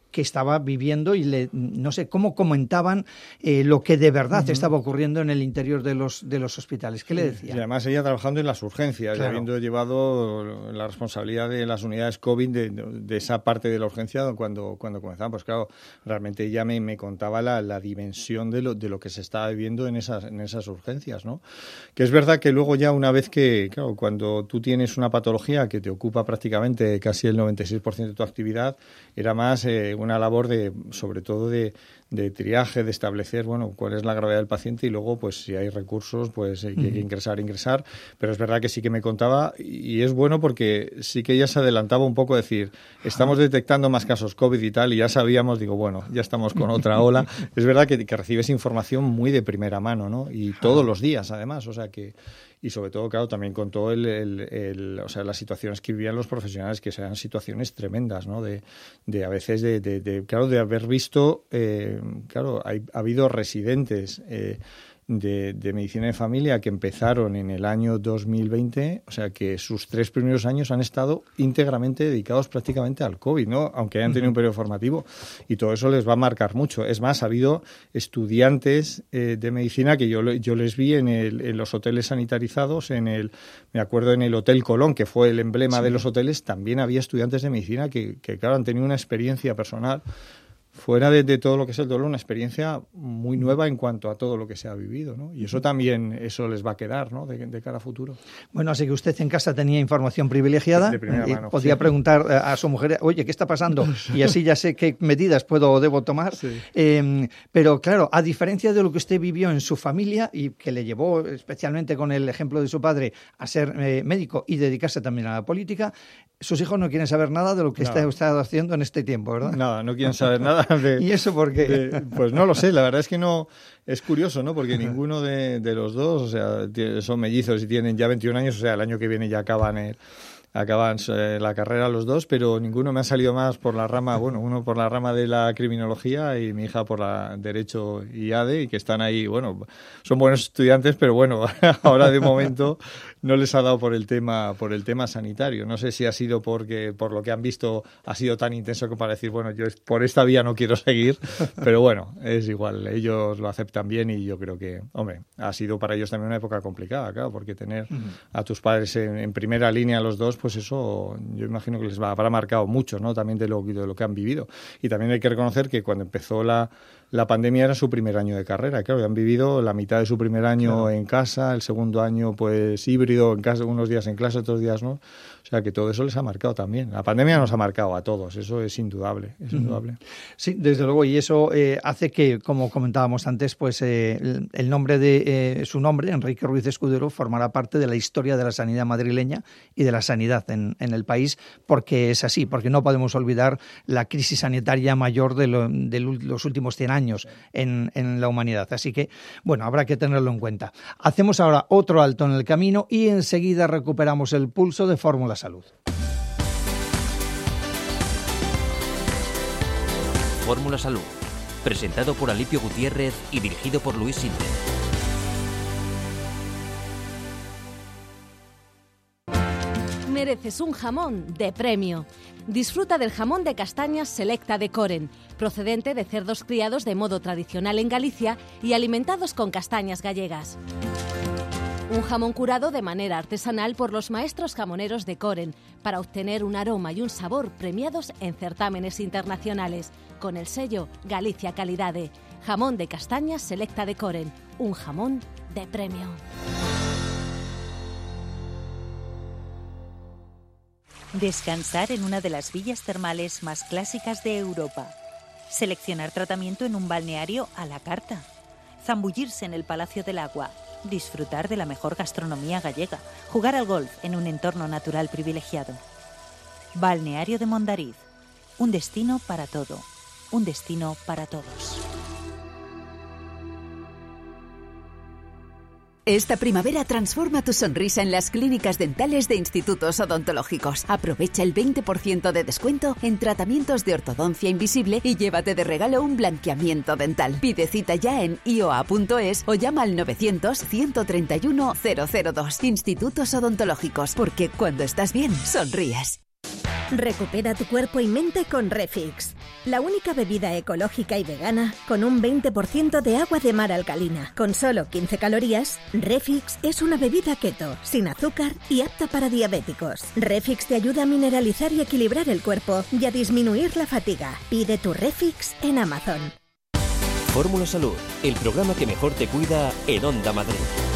que estaba viviendo y le, no sé cómo comentaban eh, lo que de verdad uh-huh. estaba ocurriendo en el interior de los, de los hospitales. ¿Qué sí. le decía? Y además ella trabajando en las urgencias, claro. habiendo llevado la responsabilidad de las unidades COVID de, de esa parte de la urgencia cuando, cuando comenzaba. Pues claro, realmente ella me, me contaba la, la dimensión de lo, de lo que se estaba viviendo en esas, en esas urgencias, ¿no? Que es verdad que luego ya una vez que, claro, cuando tú tienes una patología que te ocupa prácticamente casi el noventa y seis por ciento de tu actividad, era más eh, una labor de, sobre todo de, de triaje, de establecer, bueno, cuál es la gravedad del paciente y luego, pues, si hay recursos, pues hay que, hay que ingresar, ingresar. Pero es verdad que sí que me contaba y es bueno porque sí que ella se adelantaba un poco a decir, estamos detectando más casos COVID y tal, y ya sabíamos, digo, bueno, ya estamos con otra ola. Es verdad que, que recibes información muy de primera mano, ¿no? Y todos los días, además, o sea que... Y sobre todo, claro, también contó el, el, el, o sea, las situaciones que vivían los profesionales, que eran situaciones tremendas, ¿no? De, de a veces, de, de, de claro, de haber visto, eh, claro, hay, ha habido residentes eh, de, de medicina de familia que empezaron en el año dos mil veinte, o sea, que sus tres primeros años han estado íntegramente dedicados prácticamente al COVID, ¿no? Aunque hayan tenido un periodo formativo. Y todo eso les va a marcar mucho. Es más, ha habido estudiantes eh, de medicina que yo, yo les vi en, el, en los hoteles sanitarizados, en el, me acuerdo en el Hotel Colón, que fue el emblema sí. de los hoteles, también había estudiantes de medicina que, que claro, han tenido una experiencia personal fuera de, de todo lo que es el dolor, una experiencia muy nueva en cuanto a todo lo que se ha vivido, ¿no? Y eso también, eso les va a quedar, ¿no? De, de cara a futuro. Bueno, así que usted en casa tenía información privilegiada de, de primera y mano, podía sí. preguntar a su mujer, oye, ¿qué está pasando? Y así ya sé qué medidas puedo o debo tomar. Sí. Eh, pero claro, a diferencia de lo que usted vivió en su familia y que le llevó, especialmente con el ejemplo de su padre, a ser eh, médico y dedicarse también a la política, sus hijos no quieren saber nada de lo que está usted haciendo en este tiempo, ¿verdad? Nada, no quieren saber nada. De, ¿Y eso por qué? De, pues no lo sé, la verdad es que no, es curioso, ¿no? Porque ninguno de, de los dos, o sea, son mellizos y tienen ya veintiún años, o sea, el año que viene ya acaban el, acaban eh, la carrera los dos, pero ninguno me ha salido más por la rama, bueno, uno por la rama de la criminología y mi hija por la Derecho y A D E, y que están ahí, bueno, son buenos estudiantes, pero bueno, ahora de momento no les ha dado por el tema por el tema sanitario. No sé si ha sido porque por lo que han visto ha sido tan intenso como para decir, bueno, yo por esta vía no quiero seguir, pero bueno, es igual, ellos lo aceptan bien y yo creo que, hombre, ha sido para ellos también una época complicada, claro, porque tener a tus padres en, en primera línea los dos, pues eso yo imagino que les va, habrá marcado mucho, ¿no? También de lo, de lo que han vivido. Y también hay que reconocer que cuando empezó la, la pandemia era su primer año de carrera, claro, han vivido la mitad de su primer año claro. en casa, el segundo año pues híbrido, en casa, unos días en clase, otros días no. O sea que todo eso les ha marcado también. La pandemia nos ha marcado a todos, eso es indudable, es indudable. Sí, desde luego, y eso eh, hace que, como comentábamos antes, pues eh, el, el nombre de eh, su nombre, Enrique Ruiz Escudero, formará parte de la historia de la sanidad madrileña y de la sanidad en, en el país, porque es así, porque no podemos olvidar la crisis sanitaria mayor de, lo, de los últimos cien años en, en la humanidad. Así que, bueno, habrá que tenerlo en cuenta. Hacemos ahora otro alto en el camino y enseguida recuperamos el pulso de Fórmula Salud. Fórmula Salud, presentado por Alipio Gutiérrez y dirigido por Luis Sinde. Mereces un jamón de premio. Disfruta del jamón de castañas Selecta de Coren, procedente de cerdos criados de modo tradicional en Galicia y alimentados con castañas gallegas. Un jamón curado de manera artesanal por los maestros jamoneros de Coren para obtener un aroma y un sabor premiados en certámenes internacionales con el sello Galicia Calidade. Jamón de castañas Selecta de Coren, un jamón de premio. Descansar en una de las villas termales más clásicas de Europa. Seleccionar tratamiento en un balneario a la carta. Zambullirse en el Palacio del Agua. Disfrutar de la mejor gastronomía gallega. Jugar al golf en un entorno natural privilegiado. Balneario de Mondariz. Un destino para todo. Un destino para todos. Esta primavera transforma tu sonrisa en las clínicas dentales de Institutos Odontológicos. Aprovecha el veinte por ciento de descuento en tratamientos de ortodoncia invisible y llévate de regalo un blanqueamiento dental. Pide cita ya en i o a punto es o llama al novecientos, ciento treinta y uno, cero cero dos. Institutos Odontológicos, porque cuando estás bien, sonríes. Recupera tu cuerpo y mente con Refix. la única bebida ecológica y vegana con un veinte por ciento de agua de mar alcalina. Con solo quince calorías, Refix es una bebida keto, sin azúcar y apta para diabéticos. Refix te ayuda a mineralizar y equilibrar el cuerpo y a disminuir la fatiga. Pide tu Refix en Amazon. Fórmula Salud, el programa que mejor te cuida en Onda Madrid.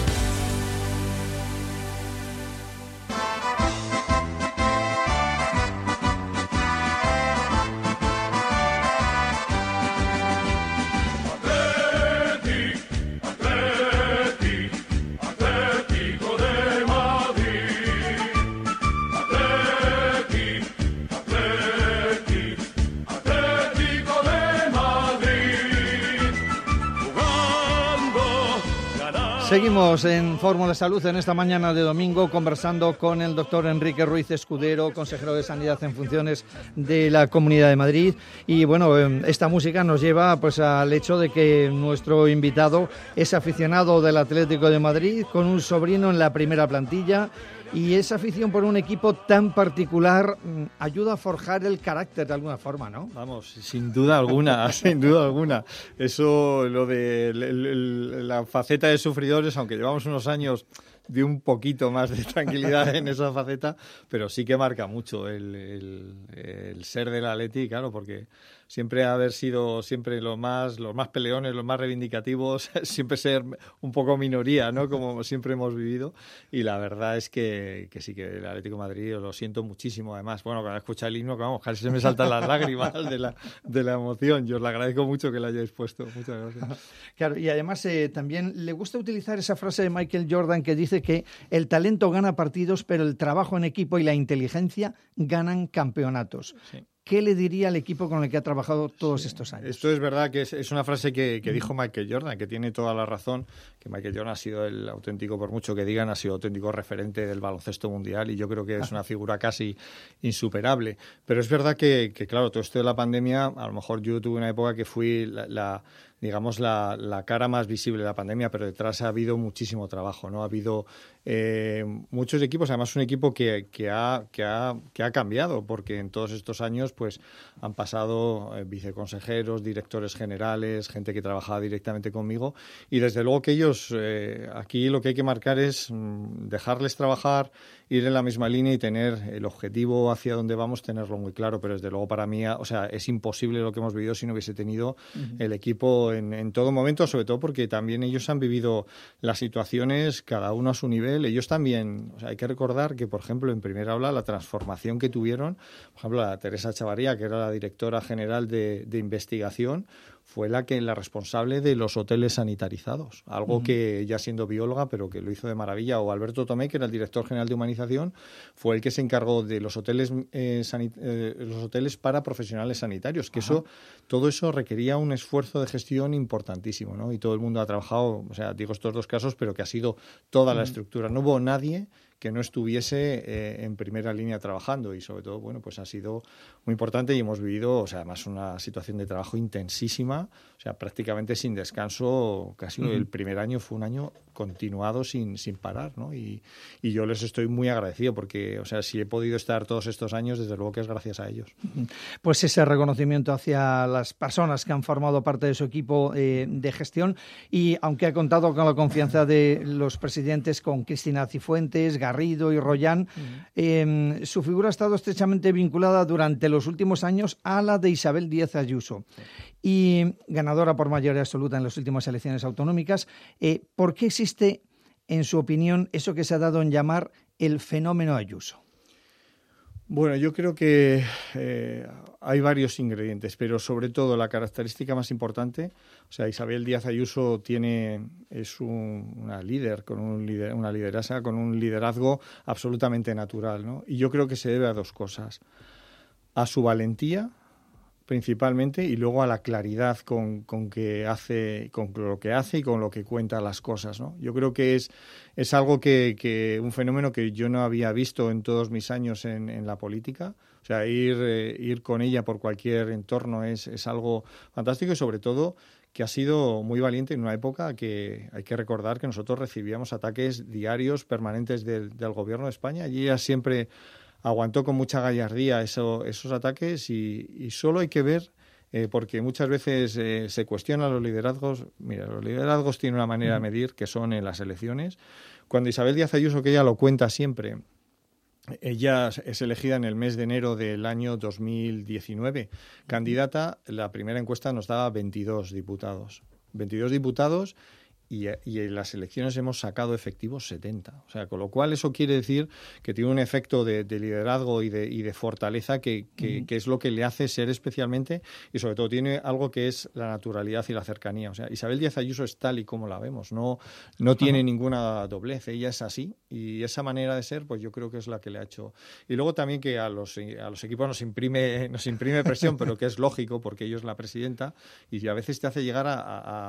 Seguimos en Fórmula Salud en esta mañana de domingo conversando con el doctor Enrique Ruiz Escudero, consejero de Sanidad en funciones de la Comunidad de Madrid. Y bueno, esta música nos lleva pues al hecho de que nuestro invitado es aficionado del Atlético de Madrid, con un sobrino en la primera plantilla. Y esa afición por un equipo tan particular mmm, ayuda a forjar el carácter de alguna forma, ¿no? Vamos, sin duda alguna, sin duda alguna. Eso, lo de el, el, la faceta de sufridores, aunque llevamos unos años de un poquito más de tranquilidad en esa faceta, pero sí que marca mucho el, el, el ser del Atleti, claro, porque siempre haber sido siempre los más los más peleones, los más reivindicativos, siempre ser un poco minoría, ¿no? Como siempre hemos vivido. Y la verdad es que, que sí, que el Atlético de Madrid lo siento muchísimo. Además, bueno, cuando escucha el himno, que vamos, casi se me saltan las lágrimas de la, de la emoción. Yo os lo agradezco mucho que lo hayáis puesto. Muchas gracias. Claro, y además eh, también le gusta utilizar esa frase de Michael Jordan que dice que el talento gana partidos, pero el trabajo en equipo y la inteligencia ganan campeonatos. Sí. ¿Qué le diría al equipo con el que ha trabajado todos sí. estos años? Esto es verdad que es, es una frase que, que dijo Michael Jordan, que tiene toda la razón, que Michael Jordan ha sido el auténtico, por mucho que digan, ha sido auténtico referente del baloncesto mundial y yo creo que es una figura casi insuperable. Pero es verdad que, que claro, todo esto de la pandemia, a lo mejor yo tuve una época que fui la... la digamos, la, la cara más visible de la pandemia, pero detrás ha habido muchísimo trabajo, ¿no? Ha habido eh, muchos equipos, además un equipo que, que, ha, que, ha, que ha cambiado, porque en todos estos años pues han pasado eh, viceconsejeros, directores generales, gente que trabajaba directamente conmigo, y desde luego que ellos, eh, aquí lo que hay que marcar es mm, dejarles trabajar, ir en la misma línea y tener el objetivo hacia donde vamos, tenerlo muy claro, pero desde luego para mí, o sea, es imposible lo que hemos vivido si no hubiese tenido uh-huh. el equipo en, en todo momento, sobre todo porque también ellos han vivido las situaciones, cada uno a su nivel. Ellos también, o sea, hay que recordar que, por ejemplo, en primera aula, la transformación que tuvieron, por ejemplo, la Teresa Chavarría, que era la directora general de, de investigación, fue la que la responsable de los hoteles sanitarizados, algo uh-huh. que ella siendo bióloga, pero que lo hizo de maravilla. O Alberto Tomé, que era el director general de humanización, fue el que se encargó de los hoteles eh, sanit- eh, los hoteles para profesionales sanitarios, que uh-huh. eso, todo eso requería un esfuerzo de gestión importantísimo, ¿no? Y todo el mundo ha trabajado, o sea, digo estos dos casos, pero que ha sido toda uh-huh. la estructura. No hubo nadie que no estuviese eh, en primera línea trabajando y sobre todo, bueno, pues ha sido muy importante y hemos vivido, o sea, además una situación de trabajo intensísima, o sea, prácticamente sin descanso, casi uh-huh. el primer año fue un año continuado sin, sin parar, ¿no? Y, y yo les estoy muy agradecido porque, o sea, si he podido estar todos estos años, desde luego que es gracias a ellos. Pues ese reconocimiento hacia las personas que han formado parte de su equipo eh, de gestión y aunque ha contado con la confianza de los presidentes, con Cristina Cifuentes, Garrido y Rollán, uh-huh. eh, su figura ha estado estrechamente vinculada durante los últimos años a la de Isabel Díaz Ayuso. Sí. Y ganadora por mayoría absoluta en las últimas elecciones autonómicas. Eh, ¿Por qué existe, en su opinión, eso que se ha dado en llamar el fenómeno Ayuso? Bueno, yo creo que eh, hay varios ingredientes, pero sobre todo la característica más importante, o sea, Isabel Díaz Ayuso tiene es un, una líder con un lider, una lideresa con un liderazgo absolutamente natural, ¿no? Y yo creo que se debe a dos cosas: a su valentía, principalmente, y luego a la claridad con, con que hace, con lo que hace y con lo que cuenta las cosas, ¿no? Yo creo que es, es algo que, que un fenómeno que yo no había visto en todos mis años en, en la política. O sea, ir, eh, ir con ella por cualquier entorno es, es algo fantástico y sobre todo que ha sido muy valiente en una época que hay que recordar que nosotros recibíamos ataques diarios, permanentes del, del gobierno de España y ella siempre aguantó con mucha gallardía eso, esos ataques y, y solo hay que ver eh, porque muchas veces eh, se cuestionan los liderazgos. Mira, los liderazgos tienen una manera de medir, que son en las elecciones. Cuando Isabel Díaz Ayuso, que ella lo cuenta siempre, ella es elegida en el mes de enero del año dos mil diecinueve. Candidata, la primera encuesta nos daba veintidós diputados. veintidós diputados y, y en las elecciones hemos sacado efectivos setenta. O sea, con lo cual eso quiere decir que tiene un efecto de, de liderazgo y de, y de fortaleza que, que, uh-huh. que es lo que le hace ser especialmente, y sobre todo tiene algo que es la naturalidad y la cercanía. O sea, Isabel Díaz Ayuso es tal y como la vemos, no, no tiene uh-huh. ninguna doblez, ella es así, y esa manera de ser, pues yo creo que es la que le ha hecho. Y luego también que a los, a los equipos nos imprime, nos imprime presión, pero que es lógico porque ella es la presidenta, y a veces te hace llegar a,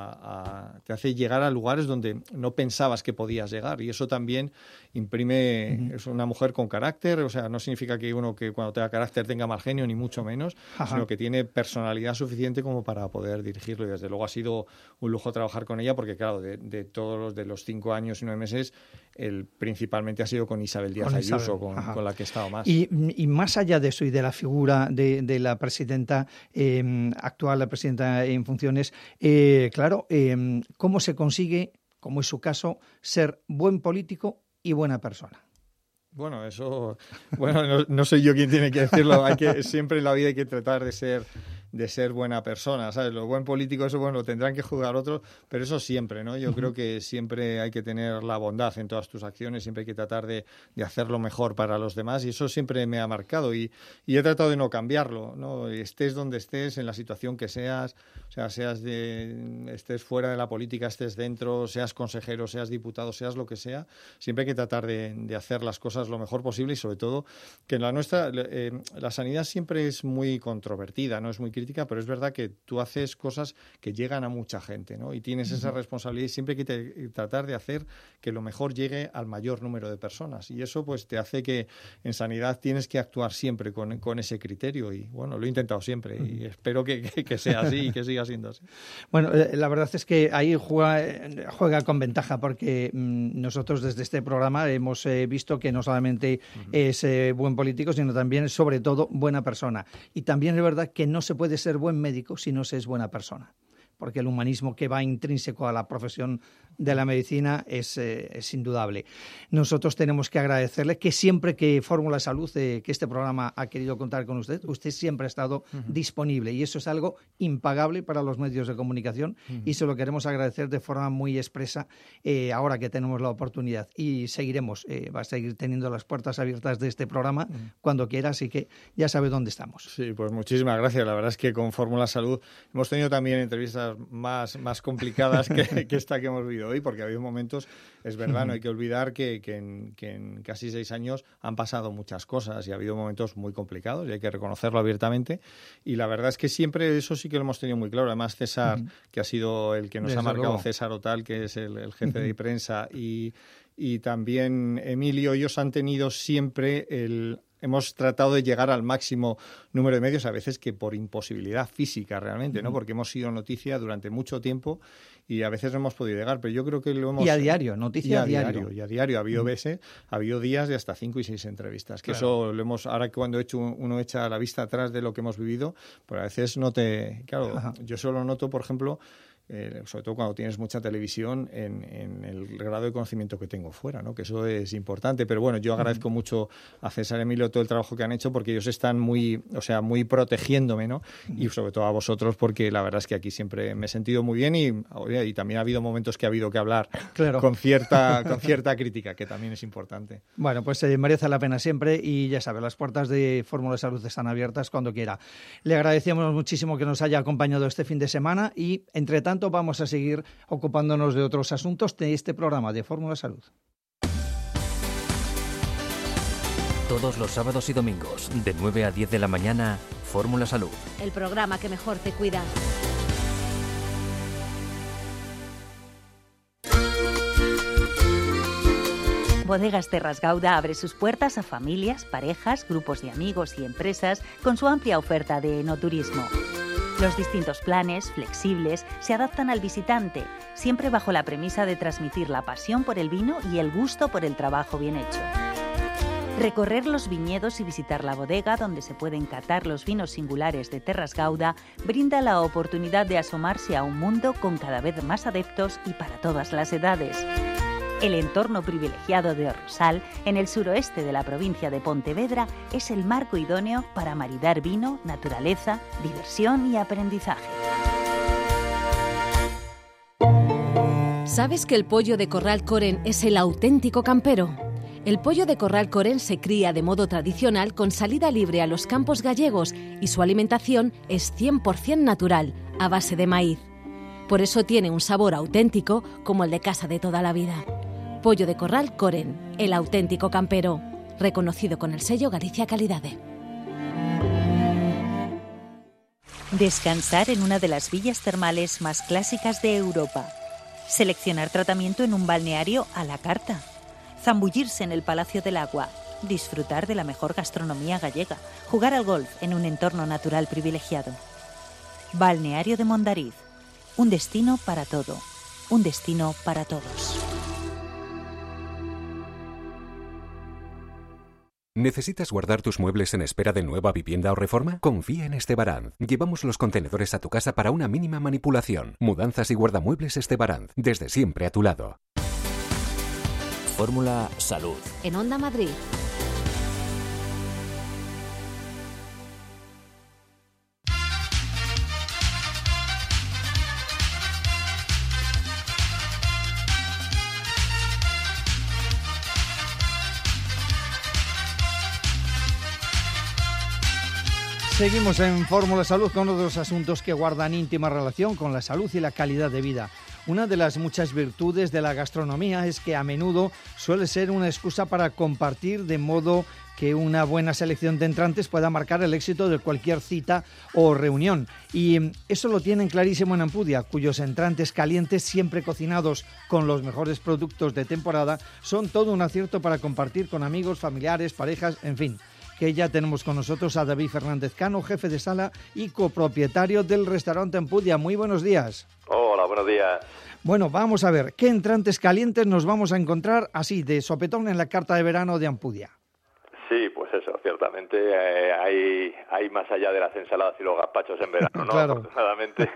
a, a te hace llegar a lugares donde no pensabas que podías llegar, y eso también imprime, uh-huh. es una mujer con carácter. O sea, no significa que uno que cuando tenga carácter tenga mal genio, ni mucho menos, Ajá. sino que tiene personalidad suficiente como para poder dirigirlo, y desde luego ha sido un lujo trabajar con ella, porque claro, de, de todos los de los cinco años y nueve meses, el principalmente ha sido con Isabel Díaz con Ayuso, Isabel. Con, con la que he estado más. Y, y más allá de eso y de la figura de, de la presidenta eh, actual, la presidenta en funciones, eh, claro, eh, ¿cómo se consigue, como es su caso, ser buen político y buena persona? Bueno, eso, bueno, no, no soy yo quien tiene que decirlo. Hay que siempre en la vida hay que tratar de ser de ser buena persona, ¿sabes? Lo buen político, eso bueno, lo tendrán que juzgar otros, pero eso siempre, ¿no? Yo uh-huh. creo que siempre hay que tener la bondad en todas tus acciones, siempre hay que tratar de, de hacerlo mejor para los demás, y eso siempre me ha marcado, y, y he tratado de no cambiarlo, ¿no? Estés donde estés, en la situación que seas, o sea, seas de, estés fuera de la política, estés dentro, seas consejero, seas diputado, seas lo que sea, siempre hay que tratar de, de hacer las cosas lo mejor posible, y sobre todo que en la nuestra, eh, la sanidad siempre es muy controvertida, no es muy crítica, pero es verdad que tú haces cosas que llegan a mucha gente, ¿no? Y tienes esa responsabilidad, y siempre hay que te, tratar de hacer que lo mejor llegue al mayor número de personas, y eso pues te hace que en sanidad tienes que actuar siempre con, con ese criterio, y bueno, lo he intentado siempre y espero que, que, que sea así y que siga siendo así. Bueno, la verdad es que ahí juega, juega con ventaja, porque mmm, nosotros desde este programa hemos eh, visto que no solamente uh-huh. es eh, buen político, sino también, sobre todo, buena persona. Y también es verdad que no se puede ser buen médico si no se es buena persona, porque el humanismo que va intrínseco a la profesión de la medicina es, eh, es indudable. Nosotros tenemos que agradecerle que siempre que Fórmula Salud, eh, que este programa ha querido contar con usted, usted siempre ha estado uh-huh. disponible, y eso es algo impagable para los medios de comunicación, uh-huh. y se lo queremos agradecer de forma muy expresa eh, ahora que tenemos la oportunidad, y seguiremos, eh, va a seguir teniendo las puertas abiertas de este programa uh-huh. cuando quiera, así que ya sabe dónde estamos. Sí, pues muchísimas gracias. La verdad es que con Fórmula Salud hemos tenido también entrevistas más, más complicadas que, que esta que hemos vivido hoy, porque ha habido momentos, es verdad, no hay que olvidar que, que, en, que en casi seis años han pasado muchas cosas y ha habido momentos muy complicados, y hay que reconocerlo abiertamente, y la verdad es que siempre eso sí que lo hemos tenido muy claro. Además César, uh-huh. que ha sido el que nos Desde ha marcado luego. César Otal, que es el, el jefe uh-huh. de prensa, y, y también Emilio, ellos han tenido siempre el... Hemos tratado de llegar al máximo número de medios, a veces que por imposibilidad física realmente, ¿no? Porque hemos sido noticia durante mucho tiempo y a veces no hemos podido llegar, pero yo creo que lo hemos... Y a diario, noticia a, a diario. diario. Y a diario. Ha habido veces, ha habido días de hasta cinco y seis entrevistas, que claro. eso lo hemos... Ahora que cuando he hecho, uno echa la vista atrás de lo que hemos vivido, pues a veces no te... Claro, Ajá. yo solo noto, por ejemplo... Eh, sobre todo cuando tienes mucha televisión, en, en el grado de conocimiento que tengo fuera, ¿no? Que eso es importante, pero bueno, yo agradezco uh-huh. mucho a César y Emilio todo el trabajo que han hecho, porque ellos están muy, o sea, muy protegiéndome, ¿no? Uh-huh. Y sobre todo a vosotros, porque la verdad es que aquí siempre me he sentido muy bien, y, y también ha habido momentos que ha habido que hablar claro. con cierta con cierta crítica, que también es importante. Bueno, pues eh, merece la pena siempre, y ya sabe, las puertas de Fórmula Salud están abiertas cuando quiera. Le agradecemos muchísimo que nos haya acompañado este fin de semana, y entre tanto vamos a seguir ocupándonos de otros asuntos de este programa de Fórmula Salud. Todos los sábados y domingos, de nueve a diez de la mañana, Fórmula Salud. El programa que mejor te cuida. Bodegas Terras Gauda abre sus puertas a familias, parejas, grupos de amigos y empresas con su amplia oferta de enoturismo. Los distintos planes, flexibles, se adaptan al visitante, siempre bajo la premisa de transmitir la pasión por el vino y el gusto por el trabajo bien hecho. Recorrer los viñedos y visitar la bodega donde se pueden catar los vinos singulares de Terras Gauda brinda la oportunidad de asomarse a un mundo con cada vez más adeptos y para todas las edades. El entorno privilegiado de Rosal, en el suroeste de la provincia de Pontevedra, es el marco idóneo para maridar vino, naturaleza, diversión y aprendizaje. ¿Sabes que el pollo de corral Coren es el auténtico campero? El pollo de corral Coren se cría de modo tradicional con salida libre a los campos gallegos y su alimentación es cien por ciento natural, a base de maíz. Por eso tiene un sabor auténtico como el de casa de toda la vida. Pollo de corral Coren, el auténtico campero, reconocido con el sello Galicia Calidade. Descansar en una de las villas termales más clásicas de Europa. Seleccionar tratamiento en un balneario a la carta. Zambullirse en el Palacio del Agua, disfrutar de la mejor gastronomía gallega, jugar al golf en un entorno natural privilegiado. Balneario de Mondariz, un destino para todo, un destino para todos. ¿Necesitas guardar tus muebles en espera de nueva vivienda o reforma? Confía en Estebaranz. Llevamos los contenedores a tu casa para una mínima manipulación. Mudanzas y guardamuebles Estebaranz, desde siempre a tu lado. Fórmula Salud. En Onda Madrid. Seguimos en Fórmula Salud con otros asuntos que guardan íntima relación con la salud y la calidad de vida. Una de las muchas virtudes de la gastronomía es que a menudo suele ser una excusa para compartir, de modo que una buena selección de entrantes pueda marcar el éxito de cualquier cita o reunión. Y eso lo tienen clarísimo en Ampudia, cuyos entrantes calientes, siempre cocinados con los mejores productos de temporada, son todo un acierto para compartir con amigos, familiares, parejas, en fin. Que ya tenemos con nosotros a David Fernández Cano, jefe de sala y copropietario del restaurante Ampudia. Muy buenos días. Hola, buenos días. Bueno, vamos a ver, ¿qué entrantes calientes nos vamos a encontrar así, de sopetón, en la carta de verano de Ampudia? Sí, pues eso, ciertamente eh, hay, hay más allá de las ensaladas y los gazpachos en verano, ¿no? Claro. Afortunadamente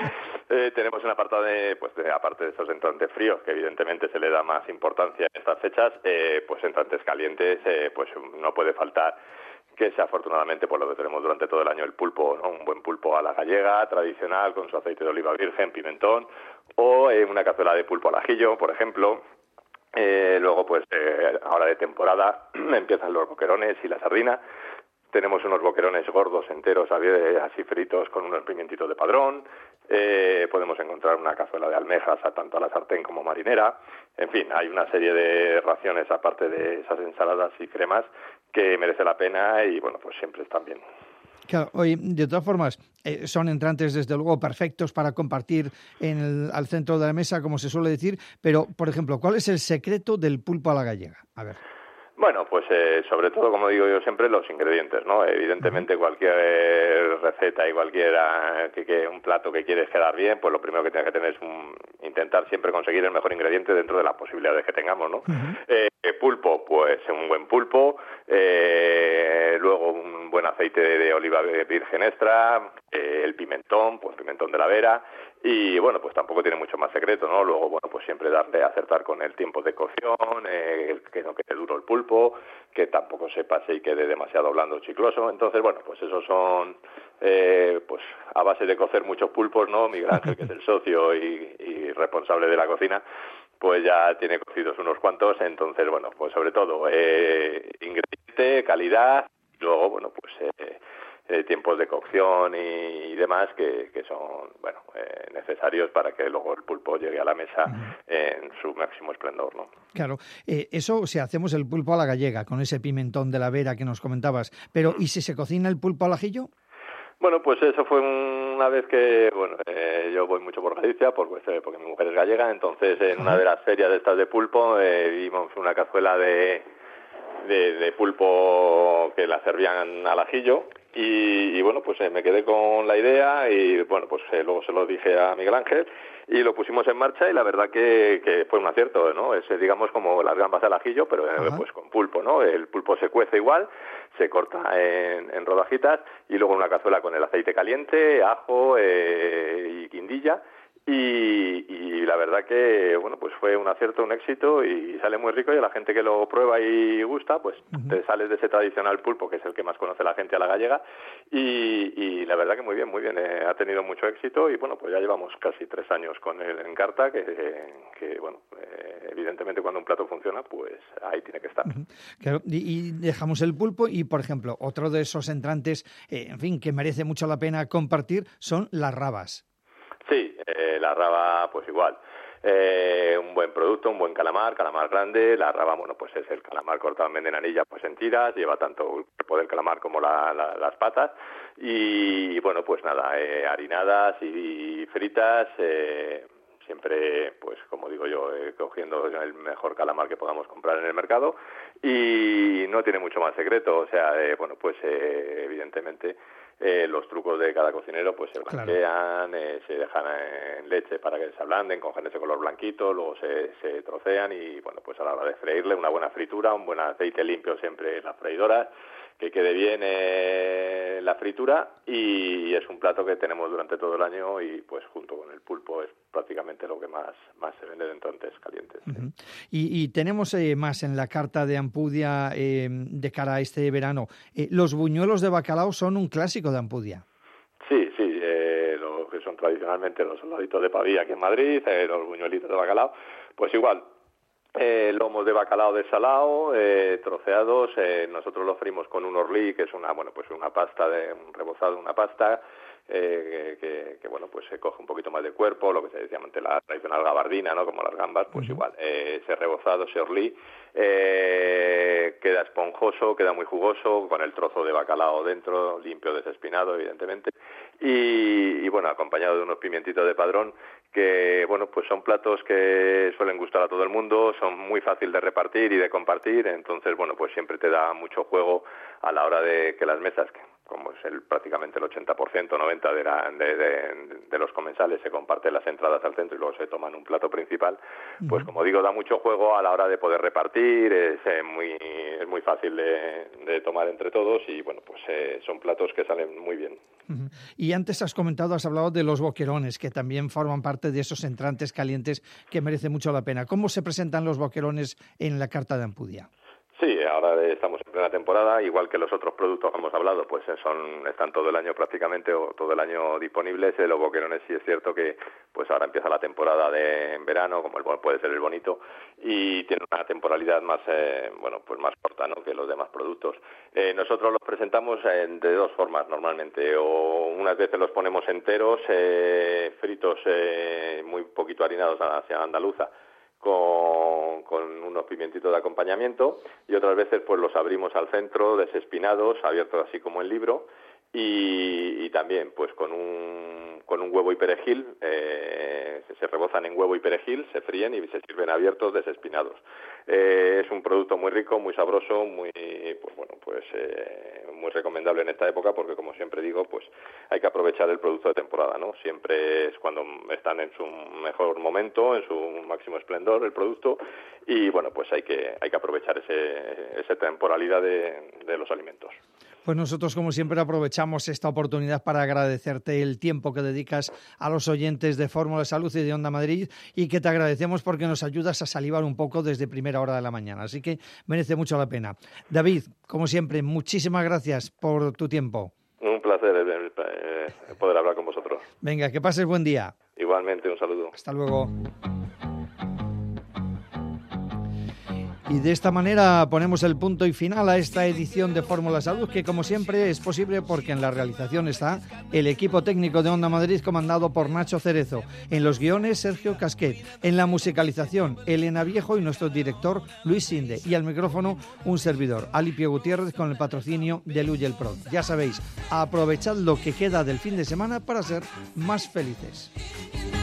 eh, tenemos un apartado de, pues de, aparte de estos entrantes fríos, que evidentemente se le da más importancia en estas fechas, eh, pues entrantes calientes, eh, pues no puede faltar que es afortunadamente por lo que tenemos durante todo el año el pulpo, ¿no? Un buen pulpo a la gallega, tradicional, con su aceite de oliva virgen, pimentón, o eh, una cazuela de pulpo al ajillo, por ejemplo. Eh, luego, pues, eh, ahora de temporada empiezan los boquerones y la sardina. Tenemos unos boquerones gordos, enteros, así fritos, con unos pimientitos de padrón. Eh, podemos encontrar una cazuela de almejas, tanto a la sartén como marinera. En fin, hay una serie de raciones, aparte de esas ensaladas y cremas, que merece la pena y, bueno, pues siempre están bien. Claro, oye, de todas formas, eh, son entrantes desde luego perfectos para compartir en el, al centro de la mesa, como se suele decir, pero, por ejemplo, ¿cuál es el secreto del pulpo a la gallega? A ver. Bueno, pues eh, sobre todo, como digo yo siempre, los ingredientes, ¿no? Evidentemente cualquier receta y cualquier que, que un plato que quieres quedar bien, pues lo primero que tienes que tener es un, intentar siempre conseguir el mejor ingrediente dentro de las posibilidades que tengamos, ¿no? Uh-huh. Eh, pulpo, pues un buen pulpo, eh, luego un buen aceite de, de oliva virgen extra, eh, el pimentón, pues pimentón de la Vera. Y bueno, pues tampoco tiene mucho más secreto, ¿no? Luego, bueno, pues siempre darle, acertar con el tiempo de cocción, eh, que no quede duro el pulpo, que tampoco se pase y quede demasiado blando o chicloso. Entonces, bueno, pues esos son, eh, pues a base de cocer muchos pulpos, ¿no? Miguel Ángel, que es el socio y, y responsable de la cocina, pues ya tiene cocidos unos cuantos. Entonces, bueno, pues sobre todo, eh, ingrediente, calidad, y luego, bueno, pues... Eh, Eh, tiempos de cocción y, y demás que, que son bueno eh, necesarios para que luego el pulpo llegue a la mesa uh-huh. en su máximo esplendor, ¿no? Claro, eh, eso si hacemos el pulpo a la gallega con ese pimentón de la Vera que nos comentabas, pero ¿y si se cocina el pulpo al ajillo? Bueno, pues eso fue una vez que, bueno, eh, yo voy mucho por Galicia porque, porque mi mujer es gallega, entonces en uh-huh. una de las ferias de estas de pulpo eh, vimos una cazuela de de, de pulpo que la servían al ajillo. Y, y bueno, pues eh, me quedé con la idea y bueno, pues eh, luego se lo dije a Miguel Ángel y lo pusimos en marcha y la verdad que, que fue un acierto, ¿no? Es, digamos, como las gambas al ajillo, pero eh, pues con pulpo, ¿no? El pulpo se cuece igual, se corta en, en rodajitas y luego en una cazuela con el aceite caliente, ajo eh, y guindilla. Y, y la verdad que, bueno, pues fue un acierto, un éxito y sale muy rico y a la gente que lo prueba y gusta, pues uh-huh. te sales de ese tradicional pulpo, que es el que más conoce la gente a la gallega y, y la verdad que muy bien, muy bien, eh, ha tenido mucho éxito y bueno, pues ya llevamos casi tres años con él en carta, que, que bueno, eh, evidentemente cuando un plato funciona, pues ahí tiene que estar. Uh-huh. Claro, y, y dejamos el pulpo y, por ejemplo, otro de esos entrantes, eh, en fin, que merece mucho la pena compartir son las rabas. Sí, eh, la raba pues igual, eh, un buen producto, un buen calamar, calamar grande, la raba, bueno, pues es el calamar cortado en vendenanilla pues en tiras, lleva tanto el cuerpo del calamar como la, la, las patas y bueno, pues nada, eh, harinadas y fritas, eh, siempre pues como digo yo, eh, cogiendo el mejor calamar que podamos comprar en el mercado y no tiene mucho más secreto, o sea, eh, bueno, pues eh, evidentemente Eh, los trucos de cada cocinero pues se blanquean, claro. eh, se dejan en leche para que se ablanden, cogen ese color blanquito, luego se, se trocean y bueno, pues a la hora de freírle una buena fritura, un buen aceite limpio siempre en las freidoras, que quede bien eh, la fritura y es un plato que tenemos durante todo el año y pues junto con el pulpo es prácticamente lo que más, más se vende de entrantes calientes. Uh-huh. Y, y tenemos eh, más en la carta de Ampudia eh, de cara a este verano. Eh, los buñuelos de bacalao son un clásico de Ampudia. Sí, sí, eh, lo que son tradicionalmente los soldaditos de pavía aquí en Madrid, eh, los buñuelitos de bacalao, pues igual. Eh, lomos de bacalao desalado, eh, troceados, eh, nosotros los freímos con un orlí, que es una, bueno, pues una pasta, de un rebozado, una pasta, eh, que, que, bueno, pues se coge un poquito más de cuerpo, lo que se decía antes, la tradicional gabardina, ¿no? Como las gambas, pues uh-huh. igual, eh, ese rebozado, ese orlí, eh, queda esponjoso, queda muy jugoso, con el trozo de bacalao dentro, limpio, desespinado, evidentemente, y, y bueno, acompañado de unos pimientitos de padrón, que bueno, pues son platos que suelen gustar a todo el mundo, son muy fácil de repartir y de compartir, entonces bueno, pues siempre te da mucho juego a la hora de que las mesas, que como es el prácticamente el ochenta por ciento, noventa por ciento de, de, de, de los comensales se comparten las entradas al centro y luego se toman un plato principal, pues como digo, da mucho juego a la hora de poder repartir, es eh, muy es muy fácil de, de tomar entre todos y bueno, pues eh, son platos que salen muy bien. Uh-huh. Y antes has comentado, has hablado de los boquerones, que también forman parte de esos entrantes calientes que merece mucho la pena. ¿Cómo se presentan los boquerones en la carta de Ampudia? Sí, ahora estamos en plena temporada, igual que los otros productos que hemos hablado, pues son están todo el año prácticamente o todo el año disponibles. Eh, los boquerones sí es cierto que pues ahora empieza la temporada de en verano, como el, puede ser el bonito, y tiene una temporalidad más eh, bueno pues más corta, ¿no? que los demás productos. Eh, nosotros los presentamos eh, de dos formas normalmente, o unas veces los ponemos enteros, eh, fritos eh, muy poquito harinados hacia andaluza, Con, con unos pimientitos de acompañamiento y otras veces pues los abrimos al centro desespinados, abiertos así como el libro y, y también pues con un con un huevo y perejil, eh, se rebozan en huevo y perejil, se fríen y se sirven abiertos desespinados. Eh, es un producto muy rico, muy sabroso, muy pues bueno pues eh, muy recomendable en esta época porque como siempre digo pues hay que aprovechar el producto de temporada, ¿no? Siempre es cuando están en su mejor momento, en su máximo esplendor el producto y bueno pues hay que hay que aprovechar ese esa temporalidad de, de los alimentos. Pues nosotros, como siempre, aprovechamos esta oportunidad para agradecerte el tiempo que dedicas a los oyentes de Fórmula Salud y de Onda Madrid y que te agradecemos porque nos ayudas a salivar un poco desde primera hora de la mañana. Así que merece mucho la pena. David, como siempre, muchísimas gracias por tu tiempo. Un placer eh, eh, poder hablar con vosotros. Venga, que pases buen día. Igualmente, un saludo. Hasta luego. Y de esta manera ponemos el punto y final a esta edición de Fórmula Salud, que como siempre es posible porque en la realización está el equipo técnico de Onda Madrid comandado por Nacho Cerezo, en los guiones Sergio Casquet, en la musicalización Elena Viejo y nuestro director Luis Sinde, y al micrófono un servidor, Alipio Gutiérrez, con el patrocinio de Luyel Prod. Ya sabéis, aprovechad lo que queda del fin de semana para ser más felices.